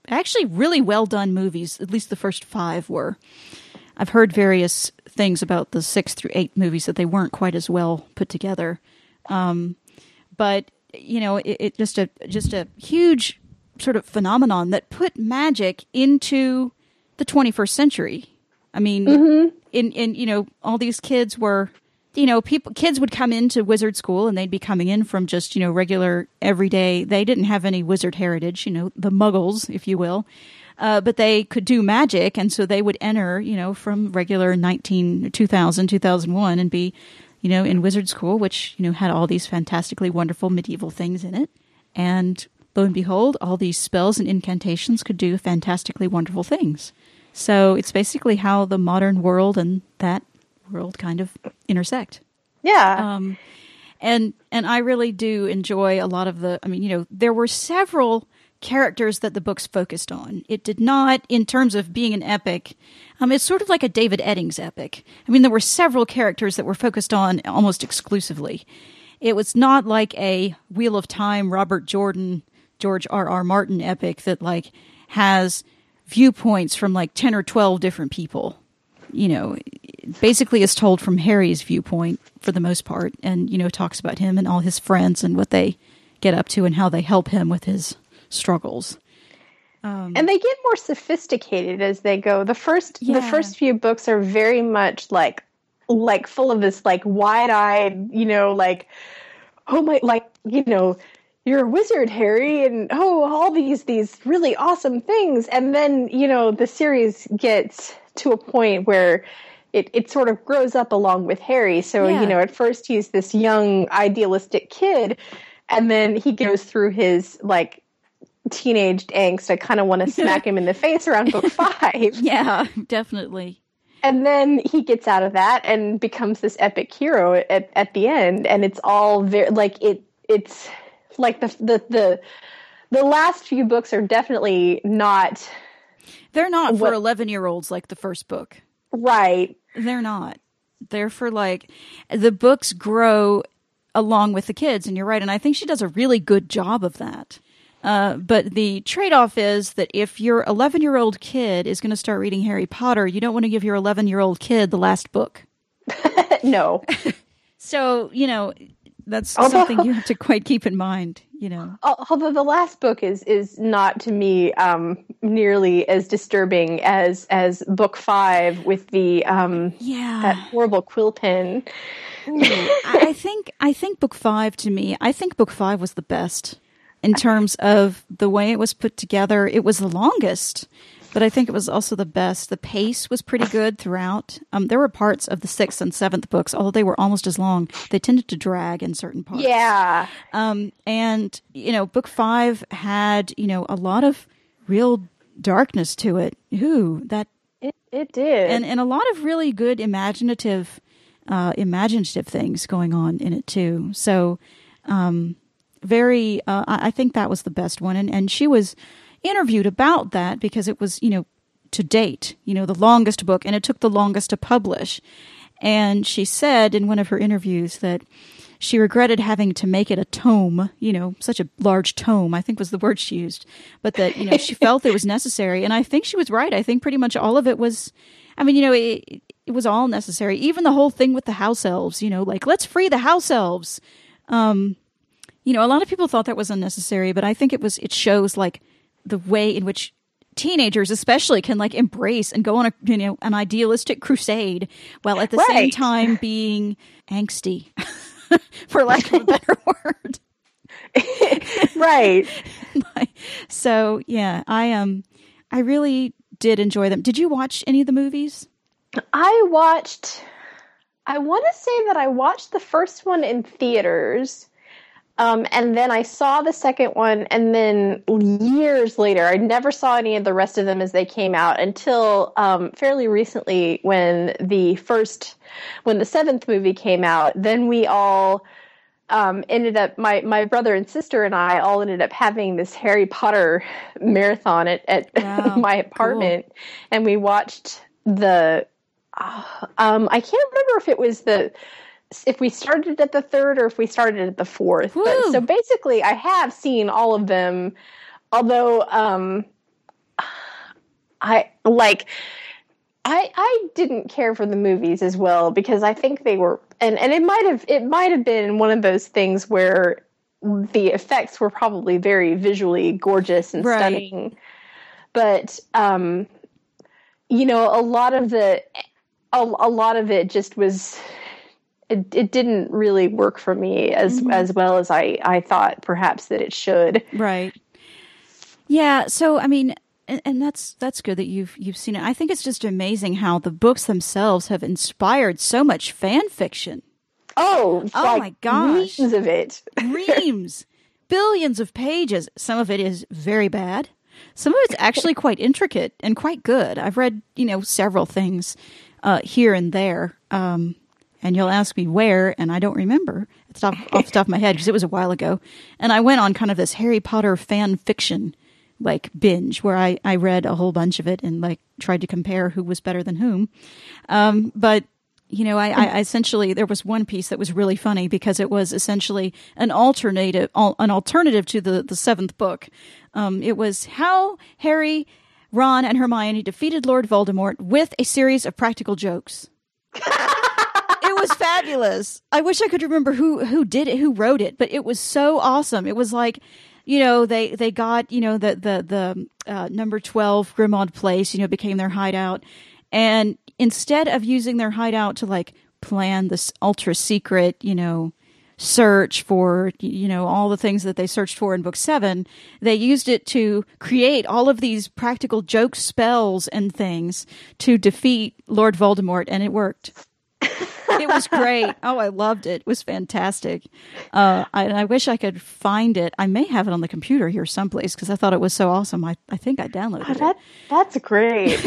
actually really well done movies. At least the first five were. I've heard various things about the six through eight movies that they weren't quite as well put together. Um, but you know, it, it just a just a huge sort of phenomenon that put magic into the twenty-first century. I mean, mm-hmm. in in you know, all these kids were, you know, people kids would come into wizard school and they'd be coming in from just, you know, regular everyday. They didn't have any wizard heritage, you know, the Muggles, if you will. Uh, but they could do magic, and so they would enter, you know, from regular nineteen, two thousand, two thousand one and be, you know, in wizard school, which, you know, had all these fantastically wonderful medieval things in it. And lo and behold, all these spells and incantations could do fantastically wonderful things. So it's basically how the modern world and that world kind of intersect. Yeah. Um, and and I really do enjoy a lot of the, I mean, you know, there were several characters that the books focused on. It did not, in terms of being an epic, um, it's sort of like a David Eddings epic. I mean, there were several characters that were focused on almost exclusively. It was not like a Wheel of Time, Robert Jordan, George R. R. Martin epic that like has viewpoints from like ten or twelve different people. You know, basically is told from Harry's viewpoint for the most part, and, you know, talks about him and all his friends and what they get up to and how they help him with his struggles. Um, and they get more sophisticated as they go. The first yeah. the first few books are very much like like full of this like wide-eyed, you know, like, oh my, like, you know, you're a wizard, Harry, and oh, all these these really awesome things. And then, you know, the series gets to a point where it, it sort of grows up along with Harry. So, yeah. you know, at first he's this young, idealistic kid, and then he goes through his, like, teenage angst. I kind of want to smack him in the face around book five. Yeah, definitely. And then he gets out of that and becomes this epic hero at, at the end. And it's all very, like, it. it's like the, the, the, the last few books are definitely not. They're not for what, eleven-year-olds like the first book. Right. They're not. They're for, like, the books grow along with the kids, and you're right. And I think she does a really good job of that. Uh, but the trade-off is that if your eleven-year-old kid is going to start reading Harry Potter, you don't want to give your eleven-year-old kid the last book. No. So, you know, that's although, something you have to quite keep in mind, you know. Although the last book is is not, to me, um, nearly as disturbing as as book five with the um, yeah. that horrible quill pen. Ooh, I think I think book five, to me, I think book five was the best. In terms of the way it was put together, it was the longest, but I think it was also the best. The pace was pretty good throughout. Um, there were parts of the sixth and seventh books, although they were almost as long, they tended to drag in certain parts. Yeah. Um, and, you know, book five had, you know, a lot of real darkness to it. Ooh, that... It, it did. And, and a lot of really good imaginative, uh, imaginative things going on in it, too. So... Um, Very, uh, I think that was the best one. And, and she was interviewed about that because it was, you know, to date, you know, the longest book, and it took the longest to publish. And she said in one of her interviews that she regretted having to make it a tome, you know, such a large tome, I think was the word she used, but that, you know, she felt it was necessary. And I think she was right. I think pretty much all of it was, I mean, you know, it, it was all necessary. Even the whole thing with the house elves, you know, like, let's free the house elves. Um, You know, a lot of people thought that was unnecessary, but I think it was, it shows like the way in which teenagers especially can like embrace and go on a, you know, an idealistic crusade while at the right. same time being angsty, for lack of a better word. Right. So, yeah, I um, I really did enjoy them. Did you watch any of the movies? I watched, I want to say that I watched the first one in theaters. Um, and then I saw the second one, and then years later, I never saw any of the rest of them as they came out until um, fairly recently when the first, when the seventh movie came out. Then we all um, ended up, my, my brother and sister and I all ended up having this Harry Potter marathon at, at wow, my apartment. Cool. And we watched the, uh, um, I can't remember if it was the, if we started at the third or if we started at the fourth. But, so basically I have seen all of them, although um, I like. I I didn't care for the movies as well because I think they were, and, and it might have it might have been one of those things where the effects were probably very visually gorgeous and right. stunning, but um, you know, a lot of the a, a lot of it just was. It, it didn't really work for me as mm-hmm. as well as I, I thought perhaps that it should. Right. Yeah. So I mean, and, and that's that's good that you've you've seen it. I think it's just amazing how the books themselves have inspired so much fan fiction. Oh, oh like my gosh, reams of it, reams, billions of pages. Some of it is very bad. Some of it's actually quite intricate and quite good. I've read, you know, several things uh, here and there. Um, And you'll ask me where, and I don't remember. It's off, off the top of my head because it was a while ago. And I went on kind of this Harry Potter fan fiction like binge where I, I read a whole bunch of it and like tried to compare who was better than whom. Um, but, you know, I, I essentially, there was one piece that was really funny because it was essentially an alternative, an alternative to the, the seventh book. Um, it was how Harry, Ron, and Hermione defeated Lord Voldemort with a series of practical jokes. It was fabulous. I wish I could remember who, who did it, who wrote it, but it was so awesome. It was like, you know, they, they got, you know, the, the, the, uh, number twelve Grimmauld Place, you know, became their hideout. And instead of using their hideout to like plan this ultra secret, you know, search for, you know, all the things that they searched for in book seven, they used it to create all of these practical joke spells and things to defeat Lord Voldemort. And it worked. It was great. Oh, I loved it. It was fantastic. Uh, I, and I wish I could find it. I may have it on the computer here someplace because I thought it was so awesome. I, I think I downloaded oh, that, it. That's great.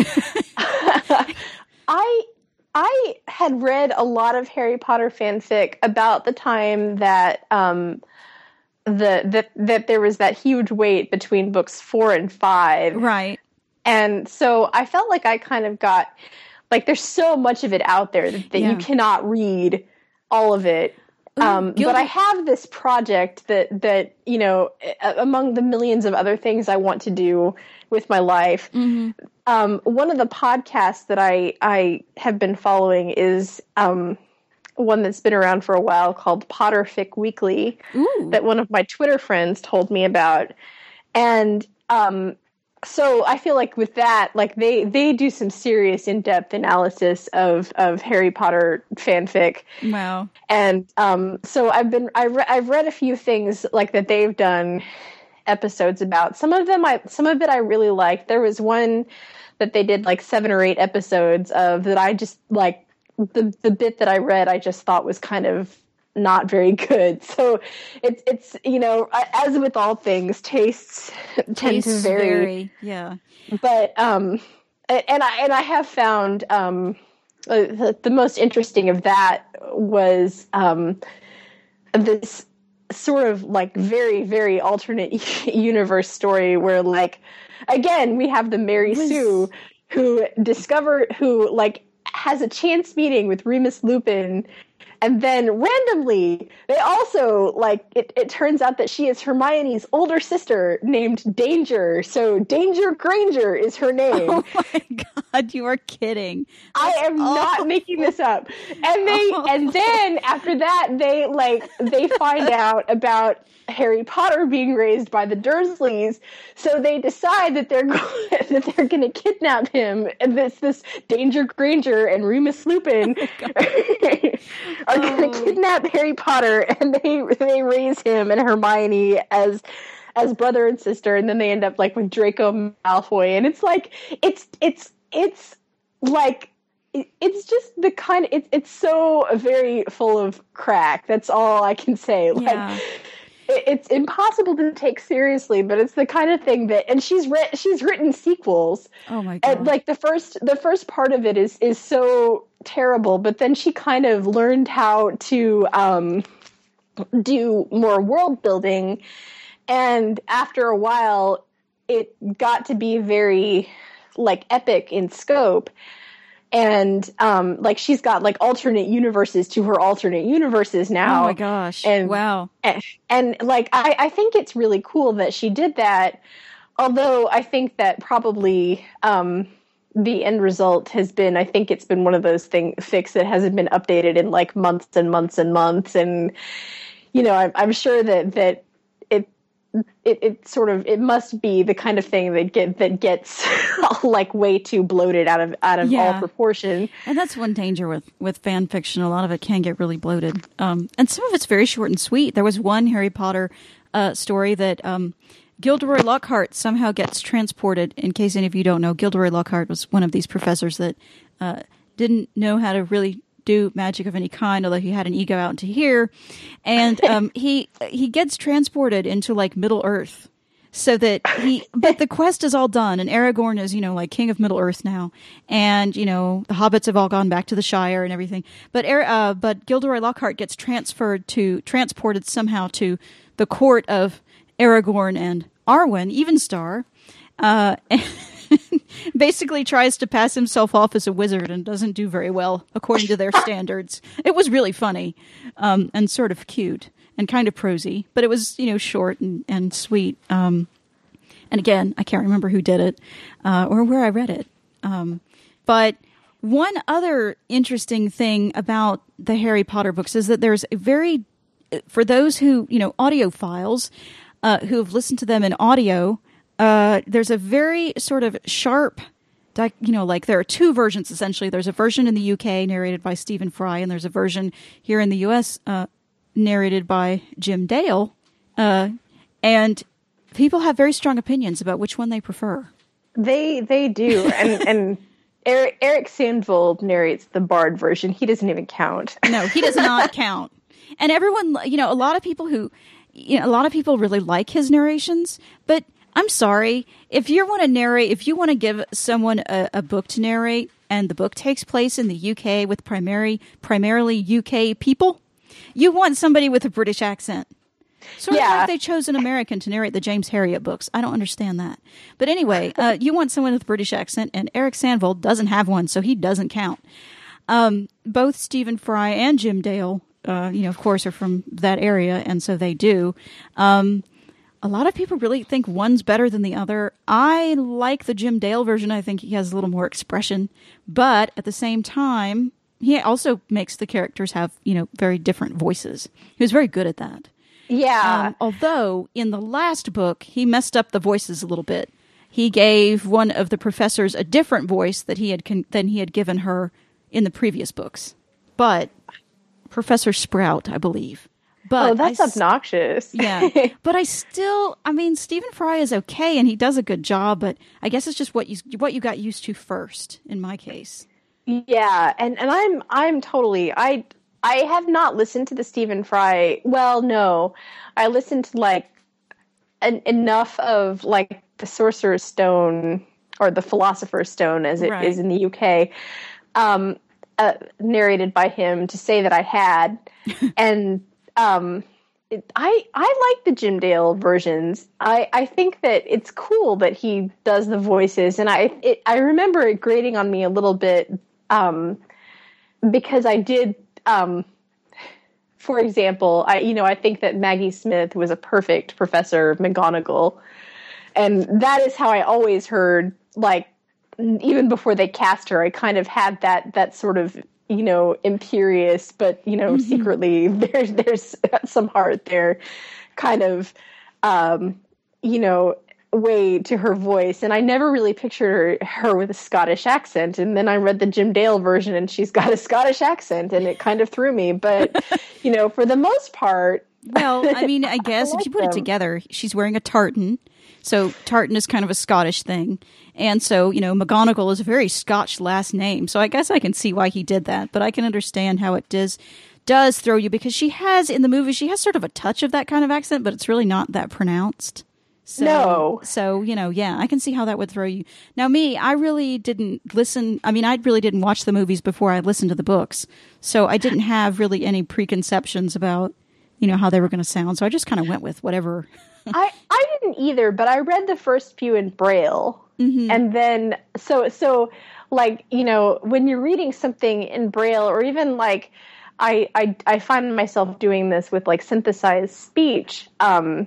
I I had read a lot of Harry Potter fanfic about the time that um, the that that there was that huge wait between books four and five. Right. And so I felt like I kind of got. Like, there's so much of it out there that, that yeah. you cannot read all of it. Um, but I have this project that, that, you know, among the millions of other things I want to do with my life, mm-hmm. um, one of the podcasts that I, I have been following is um, one that's been around for a while called Potterfic Weekly. Ooh. That one of my Twitter friends told me about. And um So I feel like with that, like they, they do some serious in-depth analysis of, of Harry Potter fanfic. Wow. And um, so I've been I re- I've read a few things like that they've done episodes about. Some of them I some of it I really liked. There was one that they did like seven or eight episodes of that I just like the the bit that I read I just thought was kind of not very good. So it's it's you know, as with all things, tastes tend to vary. vary. Yeah. But um and I and I have found um the, the most interesting of that was um this sort of like very very alternate universe story where like again we have the Mary was... Sue who discovered who like has a chance meeting with Remus Lupin. And then randomly, they also, like, it, it turns out that she is Hermione's older sister named Danger. So Danger Granger is her name. Oh my God, you are kidding. That's I am awful. Not making this up. And they, oh. and then after that, they, like, they find out about Harry Potter being raised by the Dursleys. So they decide that they're going, that they're going to kidnap him. And this, this Danger Granger and Remus Lupin oh are going to oh. kidnap Harry Potter, and they they raise him and Hermione as as brother and sister, and then they end up like with Draco Malfoy, and it's like it's it's it's like it's just the kind of, it's it's so very full of crack. That's all I can say. Like yeah. it, it's impossible to take seriously, but it's the kind of thing that, and she's read she's written sequels. Oh my God! And like the first the first part of it is is so terrible, but then she kind of learned how to um, do more world building, and after a while, it got to be very like epic in scope. And um, like she's got like alternate universes to her alternate universes now. Oh my gosh! And wow! And, and like I, I think it's really cool that she did that. although I think that probably um, the end result has been, I think it's been one of those thing fics that hasn't been updated in like months and months and months. And, you know, I'm, I'm sure that, that it, it, it sort of, it must be the kind of thing that get, that gets like way too bloated out of, out of Yeah. all proportion. And that's one danger with, with fan fiction. A lot of it can get really bloated. Um, and some of it's very short and sweet. There was one Harry Potter uh, story that um, Gilderoy Lockhart somehow gets transported. In case any of you don't know, Gilderoy Lockhart was one of these professors that uh, didn't know how to really do magic of any kind, although he had an ego out into here. And um, he he gets transported into like Middle Earth. So that he, but the quest is all done, and Aragorn is, you know, like king of Middle Earth now, and you know the hobbits have all gone back to the Shire and everything. But uh, but Gilderoy Lockhart gets transferred to, transported somehow to the court of Aragorn and Arwen, Evenstar, uh, and basically tries to pass himself off as a wizard and doesn't do very well according to their standards. It was really funny, um, and sort of cute. And kind of prosy, but it was, you know, short and, and sweet. Um, and again, I can't remember who did it uh, or where I read it. Um, but one other interesting thing about the Harry Potter books is that there's a very, for those who, you know, audiophiles uh, who have listened to them in audio, uh, there's a very sort of sharp, you know, like there are two versions essentially. There's a version in the U K narrated by Stephen Fry, and there's a version here in the U S uh, narrated by Jim Dale, uh, and people have very strong opinions about which one they prefer. They they do, and and Eric, Eric Sandvold narrates the Bard version. He doesn't even count. No, he does not count. And everyone, you know, a lot of people who, you know, a lot of people really like his narrations, but I'm sorry, if you want to narrate, if you want to give someone a, a book to narrate, and the book takes place in the U K with primary primarily U K people, you want somebody with a British accent. Sort yeah. of like they chose an American to narrate the James Herriot books. I don't understand that. But anyway, uh, you want someone with a British accent, and Eric Sandvold doesn't have one, so he doesn't count. Um, both Stephen Fry and Jim Dale, uh, you know, of course, are from that area, and so they do. Um, a lot of people really think one's better than the other. I like the Jim Dale version. I think he has a little more expression. But at the same time, he also makes the characters have, you know, very different voices. He was very good at that. Yeah. Um, although in the last book, he messed up the voices a little bit. He gave one of the professors a different voice that he had con- than he had given her in the previous books. But Professor Sprout, I believe. But oh, that's I, obnoxious. Yeah. But I still, I mean, Stephen Fry is okay, and he does a good job. But I guess it's just what you what you got used to first, in my case. Yeah, and, and I'm I'm totally I I have not listened to the Stephen Fry. Well, no, I listened to like an, enough of like the Sorcerer's Stone or the Philosopher's Stone, as it Right. is in the U K, um, uh, narrated by him to say that I had, and um, it, I I like the Jim Dale versions. I, I think that it's cool that he does the voices, and I it, I remember it grating on me a little bit. Um, because I did, um, for example, I, you know, I think that Maggie Smith was a perfect Professor McGonagall, and that is how I always heard, like, even before they cast her, I kind of had that, that sort of, you know, imperious, but, you know, mm-hmm. secretly there's, there's some heart there kind of, um, you know, way to her voice, and I never really pictured her, her with a Scottish accent, and then I read the Jim Dale version and she's got a Scottish accent, and it kind of threw me, but you know, for the most part, well, I mean, I guess I like if you put them. It together, she's wearing a tartan, so tartan is kind of a Scottish thing, and so, you know, McGonagall is a very Scotch last name, so I guess I can see why he did that, but I can understand how it does does throw you, because she has, in the movie, she has sort of a touch of that kind of accent, but it's really not that pronounced. So, no. So, you know, yeah, I can see how that would throw you. Now, me, I really didn't listen. I mean, I really didn't watch the movies before I listened to the books. So I didn't have really any preconceptions about, you know, how they were going to sound. So I just kind of went with whatever. I, I didn't either, but I read the first few in Braille. Mm-hmm. And then, so, so like, you know, when you're reading something in Braille, or even like, I, I, I find myself doing this with like synthesized speech, um,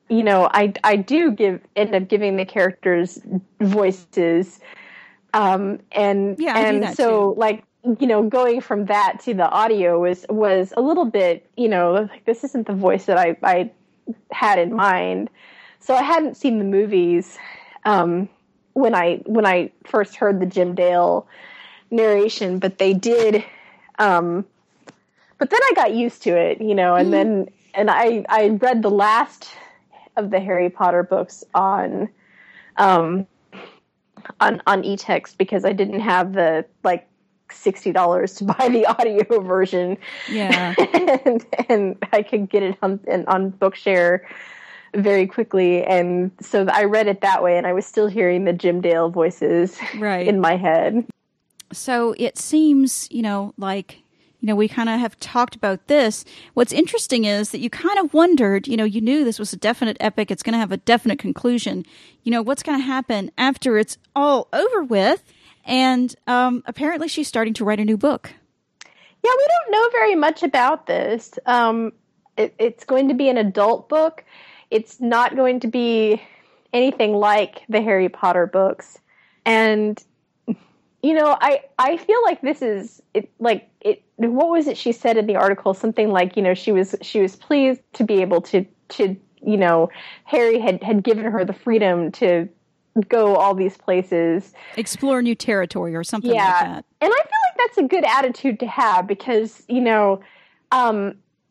you know, I I do give end up giving the characters voices, um, and Yeah, I do and that so too. like you know, going from that to the audio was was a little bit, you know, like this isn't the voice that I I had in mind. So I hadn't seen the movies um, when I when I first heard the Jim Dale narration, but they did. Um, but then I got used to it, you know, and mm-hmm. then and I I read the last of the Harry Potter books on um, on on e-text because I didn't have the like sixty dollars to buy the audio version. Yeah, and and I could get it on on Bookshare very quickly, and so I read it that way, and I was still hearing the Jim Dale voices right. in my head. So it seems, you know, like, you know, we kind of have talked about this. What's interesting is that you kind of wondered, you know, you knew this was a definite epic. It's going to have a definite conclusion. You know, what's going to happen after it's all over with? And um, apparently she's starting to write a new book. Yeah, we don't know very much about this. Um, it, it's going to be an adult book. It's not going to be anything like the Harry Potter books. And you know, I, I feel like this is it, like it. What was it she said in the article? Something like, you know, she was she was pleased to be able to to you know, Harry had, had given her the freedom to go all these places, explore new territory or something yeah. like that. And I feel like that's a good attitude to have because you know, um,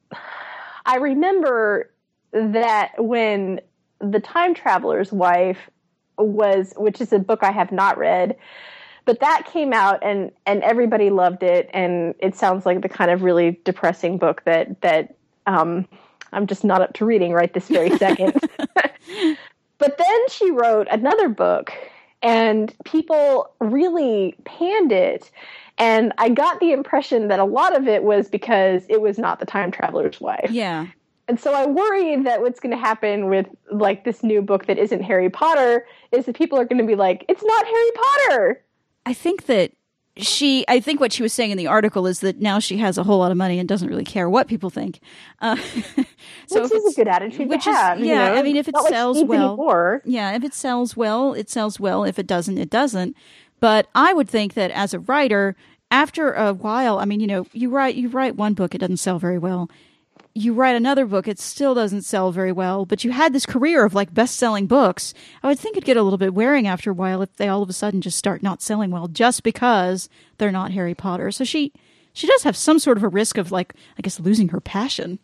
I remember that when The Time Traveler's Wife was, which is a book I have not read. But that came out, and, and everybody loved it, and it sounds like the kind of really depressing book that that um, I'm just not up to reading right this very second. But then she wrote another book, and people really panned it, and I got the impression that a lot of it was because it was not The Time Traveler's Wife. Yeah. And so I worry that what's going to happen with like this new book that isn't Harry Potter is that people are going to be like, it's not Harry Potter. I think that she, I think what she was saying in the article is that now she has a whole lot of money and doesn't really care what people think. Uh, so which is a good attitude to have. Is, yeah, you know? I mean, if it Not sells like well, anymore. yeah, if it sells well, it sells well. If it doesn't, it doesn't. But I would think that as a writer, after a while, I mean, you know, you write, you write one book, it doesn't sell very well. You write another book, it still doesn't sell very well, but you had this career of like best-selling books. I would think it'd get a little bit wearing after a while if they all of a sudden just start not selling well just because they're not Harry Potter. So she she does have some sort of a risk of like, I guess, losing her passion.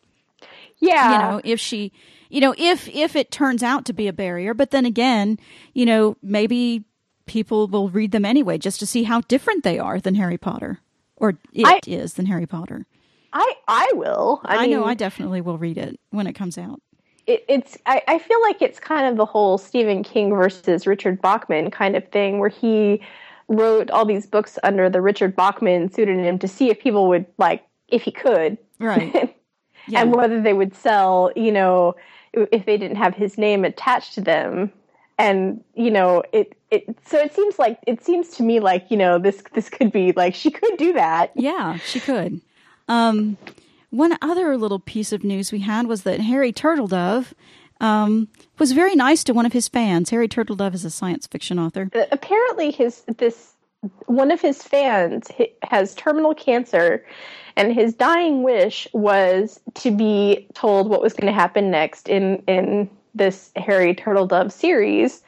Yeah. You know, if she, you know, if if it turns out to be a barrier, but then again, you know, maybe people will read them anyway just to see how different they are than Harry Potter, or it I- is than Harry Potter. I, I will. I, I mean, know I definitely will read it when it comes out. It, it's. I, I feel like it's kind of the whole Stephen King versus Richard Bachman kind of thing, where he wrote all these books under the Richard Bachman pseudonym to see if people would like, if he could, right, yeah. And whether they would sell, you know, if they didn't have his name attached to them. And you know, it, it. So it seems like it seems to me like you know this this could be like she could do that. Yeah, she could. Um, one other little piece of news we had was that Harry Turtledove um, was very nice to one of his fans. Harry Turtledove is a science fiction author. Apparently, his this one of his fans has terminal cancer, and his dying wish was to be told what was going to happen next in in this Harry Turtledove series.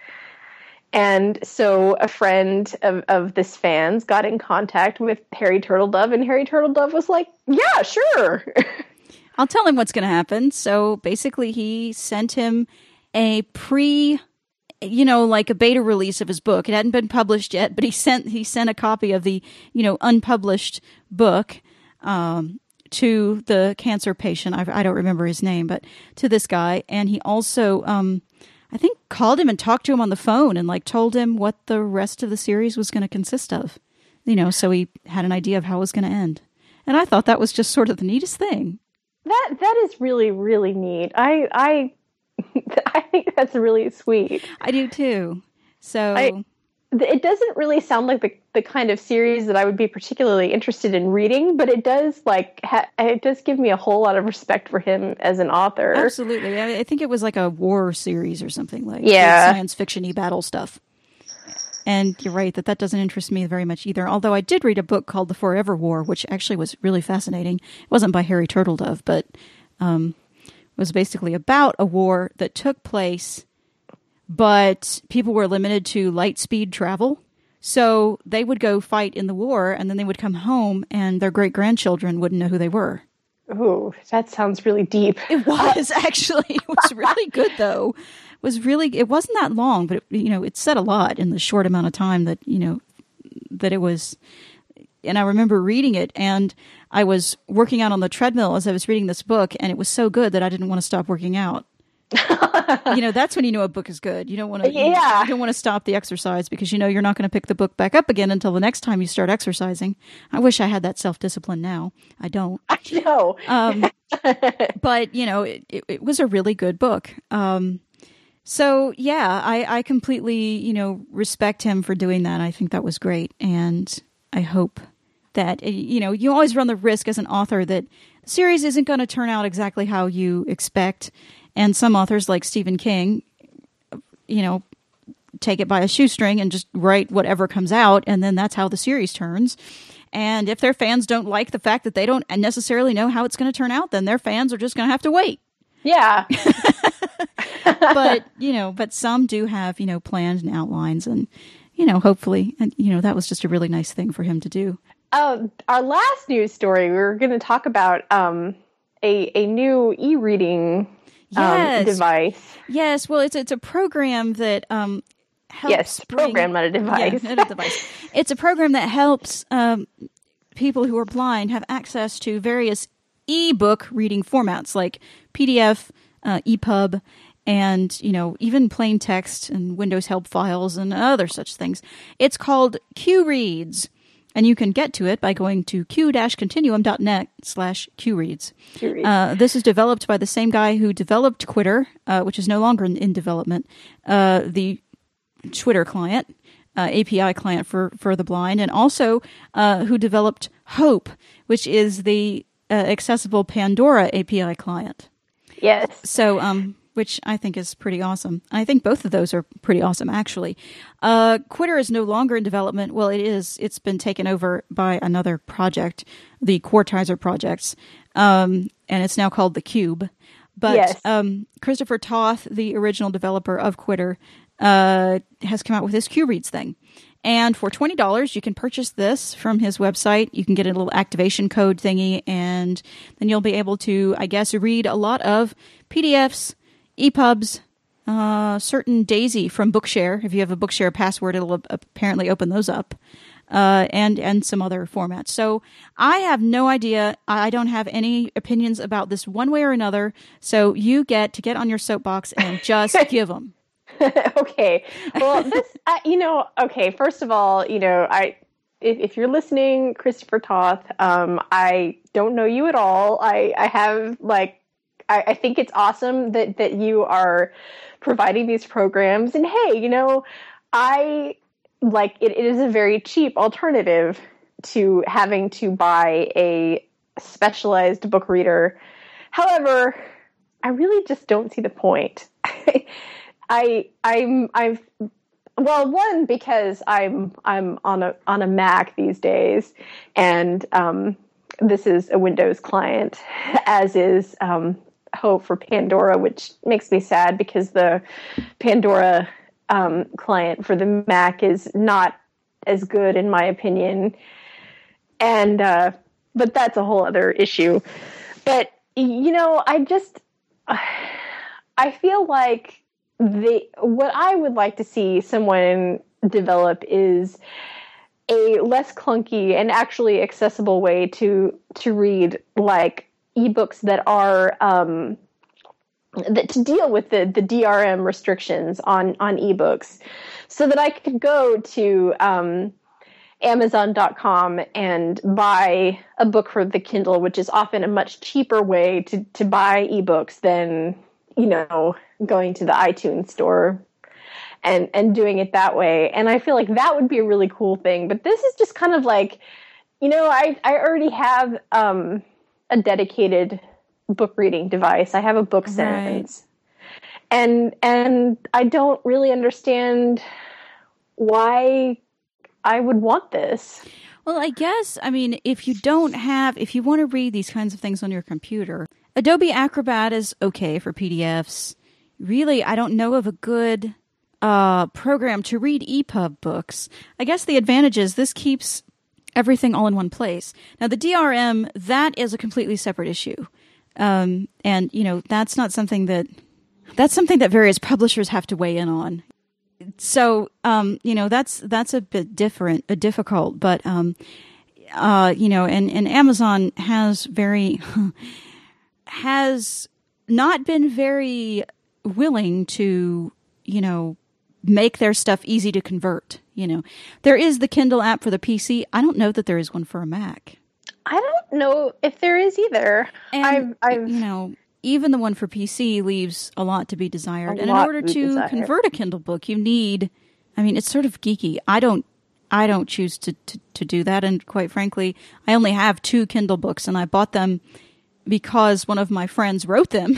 And so a friend of, of this fan's got in contact with Harry Turtledove, and Harry Turtledove was like, yeah, sure. I'll tell him what's going to happen. So basically he sent him a pre, you know, like a beta release of his book. It hadn't been published yet, but he sent he sent a copy of the, you know, unpublished book um, to the cancer patient. I, I don't remember his name, but to this guy. And he also... Um, I think called him and talked to him on the phone and like told him what the rest of the series was going to consist of, you know, so he had an idea of how it was going to end. And I thought that was just sort of the neatest thing. That that is really, really neat. I I I think that's really sweet. I do too. So I, it doesn't really sound like the, the kind of series that I would be particularly interested in reading, but it does like ha- it does give me a whole lot of respect for him as an author. Absolutely. I, I think it was like a war series or something, like yeah. science fiction-y battle stuff. And you're right that that doesn't interest me very much either. Although I did read a book called The Forever War, which actually was really fascinating. It wasn't by Harry Turtledove, but um, was basically about a war that took place, but people were limited to light speed travel. So they would go fight in the war, and then they would come home, and their great-grandchildren wouldn't know who they were. Ooh, that sounds really deep. It was, actually. It was really good, though. It was really, it wasn't that long, but, it, you know, it said a lot in the short amount of time that, you know, that it was. And I remember reading it, and I was working out on the treadmill as I was reading this book, and it was so good that I didn't want to stop working out. You know, that's when you know a book is good. You don't want to, yeah. you, you don't want to stop the exercise because you know you're not going to pick the book back up again until the next time you start exercising. I wish I had that self-discipline now. I don't. I know. Um, but you know, it, it, it was a really good book. Um, so yeah, I, I completely, you know, respect him for doing that. I think that was great, and I hope that, you know, you always run the risk as an author that the series isn't going to turn out exactly how you expect. And some authors, like Stephen King, you know, take it by a shoestring and just write whatever comes out, and then that's how the series turns. And if their fans don't like the fact that they don't necessarily know how it's going to turn out, then their fans are just going to have to wait. Yeah. But, you know, but some do have, you know, plans and outlines, and, you know, hopefully, and, you know, that was just a really nice thing for him to do. Uh, our last news story, we were going to talk about um, a, a new e-reading Yes. Um, device. Yes. Well, it's it's a program that um, helps. Yes, program, bring, not a device. Yeah, not a device. It's a program that helps um, people who are blind have access to various e-book reading formats like P D F, uh, E P U B, and you know even plain text and Windows help files and other such things. It's called QReads. And you can get to it by going to q-continuum.net slash qreads. Uh, this is developed by the same guy who developed Quitter, uh, which is no longer in, in development, uh, the Twitter client, uh, A P I client for, for the blind, and also uh, who developed Hope, which is the uh, accessible Pandora A P I client. Yes. So, um... which I think is pretty awesome. I think both of those are pretty awesome, actually. Uh, Quitter is no longer in development. Well, it is. It's been taken over by another project, the Quartizer Projects, um, and it's now called the Cube. But yes. um, Christopher Toth, the original developer of Quitter, uh, has come out with this QReads thing. And for twenty dollars, you can purchase this from his website. You can get a little activation code thingy, and then you'll be able to, I guess, read a lot of P D Fs, E P U Bs, uh, certain Daisy from Bookshare. If you have a Bookshare password, it'll apparently open those up, uh, and and some other formats. So I have no idea. I don't have any opinions about this one way or another. So you get to get on your soapbox and just give them. Okay. Well, this, uh, you know, okay. First of all, you know, I. If, if you're listening, Christopher Toth, um, I don't know you at all. I, I have like. I, I think it's awesome that, that you are providing these programs. And hey, you know, I like it, it is a very cheap alternative to having to buy a specialized book reader. However, I really just don't see the point. I I'm I've well, one, because I'm I'm on a on a Mac these days, and um, this is a Windows client, as is um Hope for Pandora, which makes me sad because the Pandora um, client for the Mac is not as good, in my opinion. And uh, but that's a whole other issue. But you know, I just uh, I feel like the what I would like to see someone develop is a less clunky and actually accessible way to to read, like ebooks that are um, that to deal with the, the D R M restrictions on, on ebooks, so that I could go to um, Amazon dot com and buy a book for the Kindle, which is often a much cheaper way to, to buy ebooks than, you know, going to the iTunes store. and and doing it that way. And I feel like that would be a really cool thing. But this is just kind of like, you know, I I already have um, a dedicated book reading device. I have a book sense, right. and and I don't really understand why I would want this. Well, I guess, I mean, if you don't have, if you want to read these kinds of things on your computer, Adobe Acrobat is okay for P D Fs. Really, I don't know of a good uh, program to read E P U B books. I guess the advantage is this keeps everything all in one place. Now, the D R M, that is a completely separate issue. Um, and, you know, that's not something that, that's something that various publishers have to weigh in on. So, um, you know, that's, that's a bit different, uh, difficult, but, um, uh, you know, and, and Amazon has very, has not been very willing to, you know, make their stuff easy to convert. You know, there is the Kindle app for the P C. I don't know that there is one for a Mac. I don't know if there is either. And, I've, I've, you know, even the one for P C leaves a lot to be desired. And in order to, to convert a Kindle book, you need, I mean, it's sort of geeky. I don't, I don't choose to, to, to do that. And quite frankly, I only have two Kindle books and I bought them because one of my friends wrote them.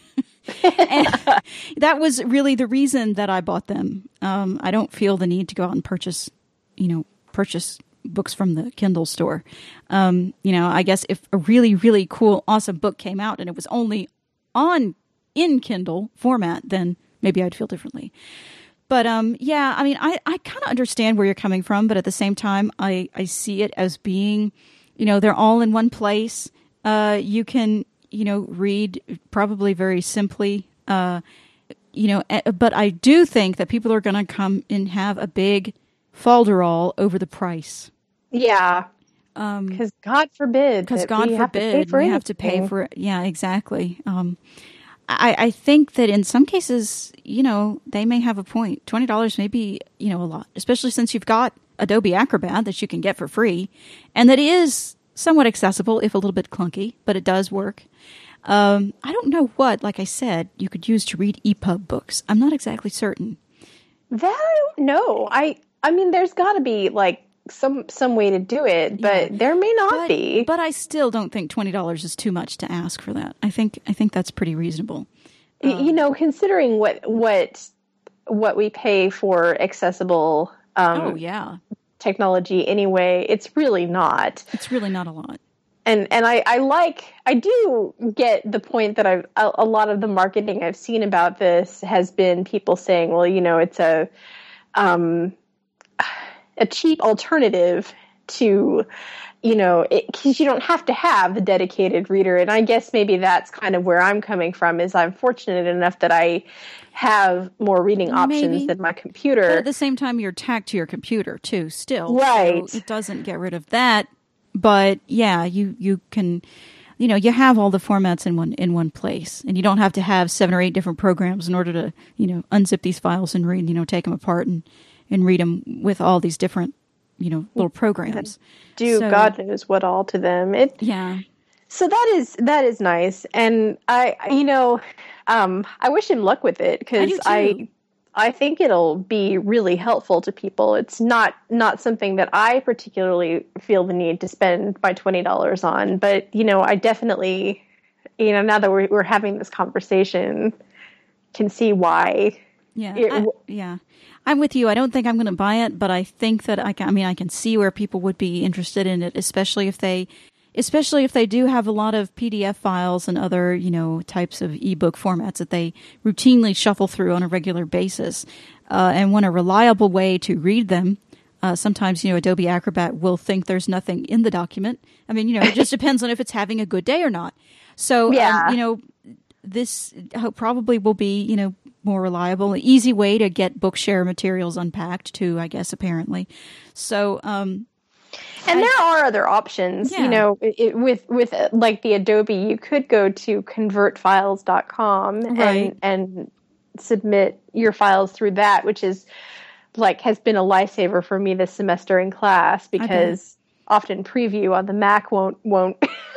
And that was really the reason that I bought them. Um, I don't feel the need to go out and purchase, you know, purchase books from the Kindle store. Um, you know, I guess if a really, really cool, awesome book came out and it was only on in Kindle format, then maybe I'd feel differently. But um, yeah, I mean, I, I kind of understand where you're coming from, but at the same time, I, I see it as being, you know, they're all in one place. Uh, you can, you know, read probably very simply, uh, you know, but I do think that people are going to come and have a big falderall over the price. Yeah. Because um, God forbid. Because God forbid have we anything. have to pay for it. Yeah, exactly. Um, I, I think that in some cases, you know, they may have a point. twenty dollars may be, you know, a lot, especially since you've got Adobe Acrobat that you can get for free. And that is somewhat accessible, if a little bit clunky, but it does work. Um, I don't know what, like I said, you could use to read E P U B books. I'm not exactly certain. That I don't know. I I mean, there's got to be like some some way to do it, but yeah. there may not but, be. But I still don't think twenty dollars is too much to ask for that. I think I think that's pretty reasonable. Um, you know, considering what what what we pay for accessible um, oh yeah technology anyway, it's really not. It's really not a lot. And and I, I like, I do get the point that I've, a, a lot of the marketing I've seen about this has been people saying, well, you know, it's a, um, a cheap alternative to, you know, because you don't have to have the dedicated reader. And I guess maybe that's kind of where I'm coming from, is I'm fortunate enough that I have more reading options maybe. than my computer. But at the same time, you're tacked to your computer too, still. Right. So it doesn't get rid of that. But yeah, you, you can, you know, you have all the formats in one in one place, and you don't have to have seven or eight different programs in order to, you know, unzip these files and read, you know, take them apart and, and read them with all these different, you know, little programs. Do so, God knows what all to them. It yeah. So that is that is nice, and I, you know, um, I wish him luck with it, because I. I think it'll be really helpful to people. It's not not something that I particularly feel the need to spend my twenty dollars on, but, you know, I definitely, you know, now that we're, we're having this conversation, can see why. Yeah, it, I, yeah. I'm with you. I don't think I'm going to buy it, but I think that I can, I mean, I can see where people would be interested in it, especially if they Especially if they do have a lot of P D F files and other, you know, types of ebook formats that they routinely shuffle through on a regular basis, uh, and want a reliable way to read them. Uh, sometimes, you know, Adobe Acrobat will think there's nothing in the document. I mean, you know, it just depends on if it's having a good day or not. So, yeah. um, you know, this probably will be, you know, more reliable, an easy way to get Bookshare materials unpacked too, I guess, apparently. So, um, And I, there are other options, yeah. you know, it, with, with uh, like the Adobe, you could go to convert files dot com right. and, and submit your files through that, which is like, has been a lifesaver for me this semester in class, because often Preview on the Mac won't, won't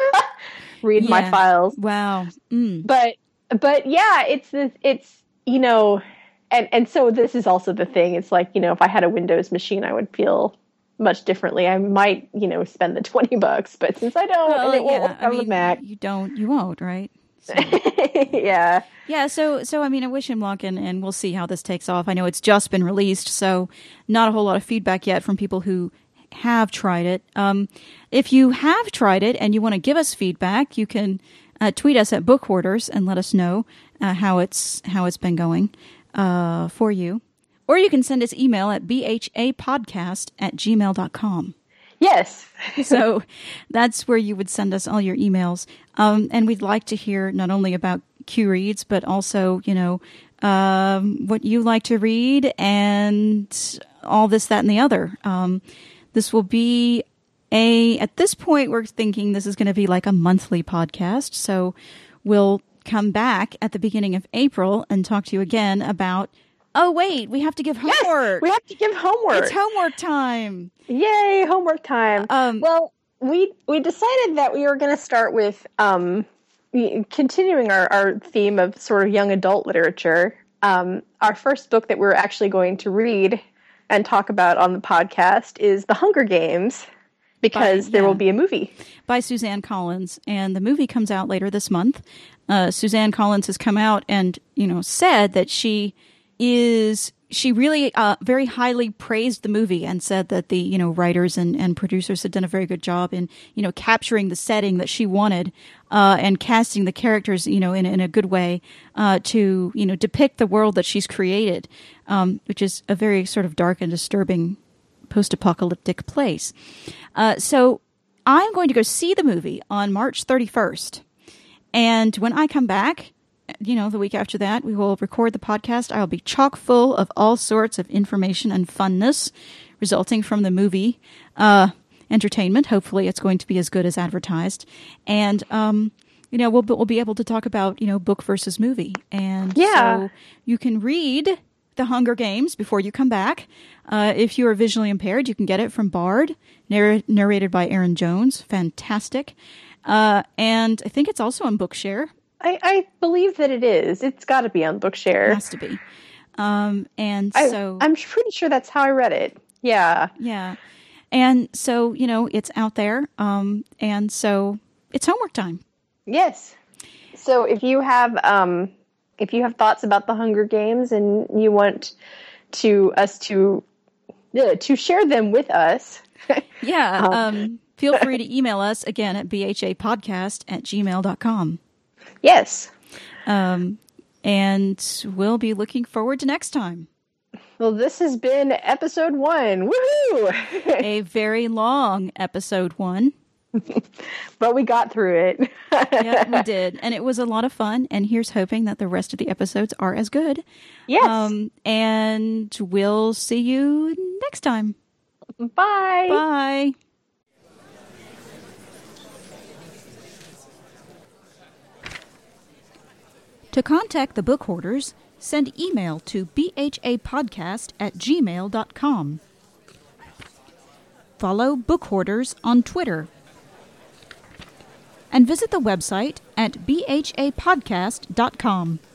read yeah. my files. Wow. Mm. But, but yeah, it's, it's, you know, and and so this is also the thing. It's like, you know, if I had a Windows machine, I would feel much differently. I might, you know, spend the twenty bucks, but since I don't, well, and it yeah, won't work I on mean, the Mac. You don't, you won't, right? So. yeah. Yeah, so so I mean, I wish him luck, and, and we'll see how this takes off. I know it's just been released, so not a whole lot of feedback yet from people who have tried it. Um, if you have tried it and you want to give us feedback, you can uh, tweet us at Book Hoarders and let us know uh, how it's how it's been going uh, for you. Or you can send us email at b h a podcast at gmail dot com. Yes. So that's where you would send us all your emails. Um, and we'd like to hear not only about Q Reads, but also, you know, um, what you like to read and all this, that, and the other. Um, this will be a, at this point, we're thinking this is going to be like a monthly podcast. So we'll come back at the beginning of April and talk to you again about, oh, wait, we have to give homework. Yes, we have to give homework. It's homework time. Yay, homework time. Um, well, we we decided that we were going to start with um, continuing our, our theme of sort of young adult literature. Um, our first book that we're actually going to read and talk about on the podcast is The Hunger Games, because By, there yeah. will be a movie. By Suzanne Collins, and the movie comes out later this month. Uh, Suzanne Collins has come out and, you know, said that she is... She really uh, very highly praised the movie and said that the, you know, writers and, and producers had done a very good job in, you know, capturing the setting that she wanted uh, and casting the characters, you know, in, in a good way uh, to, you know, depict the world that she's created, um, which is a very sort of dark and disturbing post-apocalyptic place. Uh, so I'm going to go see the movie on March thirty-first. And when I come back, you know, the week after that, we will record the podcast. I'll be chock full of all sorts of information and funness resulting from the movie uh, entertainment. Hopefully it's going to be as good as advertised. And, um, you know, we'll, we'll be able to talk about, you know, book versus movie. And Yeah. so you can read The Hunger Games before you come back. Uh, if you are visually impaired, you can get it from Bard, narr- narrated by Aaron Jones. Fantastic. Uh, and I think it's also on Bookshare. I, I believe that it is. It's got to be on Bookshare. It has to be. Um, and I, so... I'm pretty sure that's how I read it. Yeah. Yeah. And so, you know, it's out there. Um, and so it's homework time. Yes. So if you have um, if you have thoughts about the Hunger Games and you want to us to uh, to share them with us, Yeah. um, Um, feel free to email us again at b h a podcast at gmail dot com. yes. Um, and we'll be looking forward to next time. Well, this has been episode one. Woohoo! A very long episode one. But we got through it. Yeah, we did. And it was a lot of fun. And here's hoping that the rest of the episodes are as good. Yes. Um, and we'll see you next time. Bye. Bye. To contact the Book Hoarders, send email to b h a podcast at gmail dot com. Follow Book Hoarders on Twitter. And visit the website at b h a podcast dot com.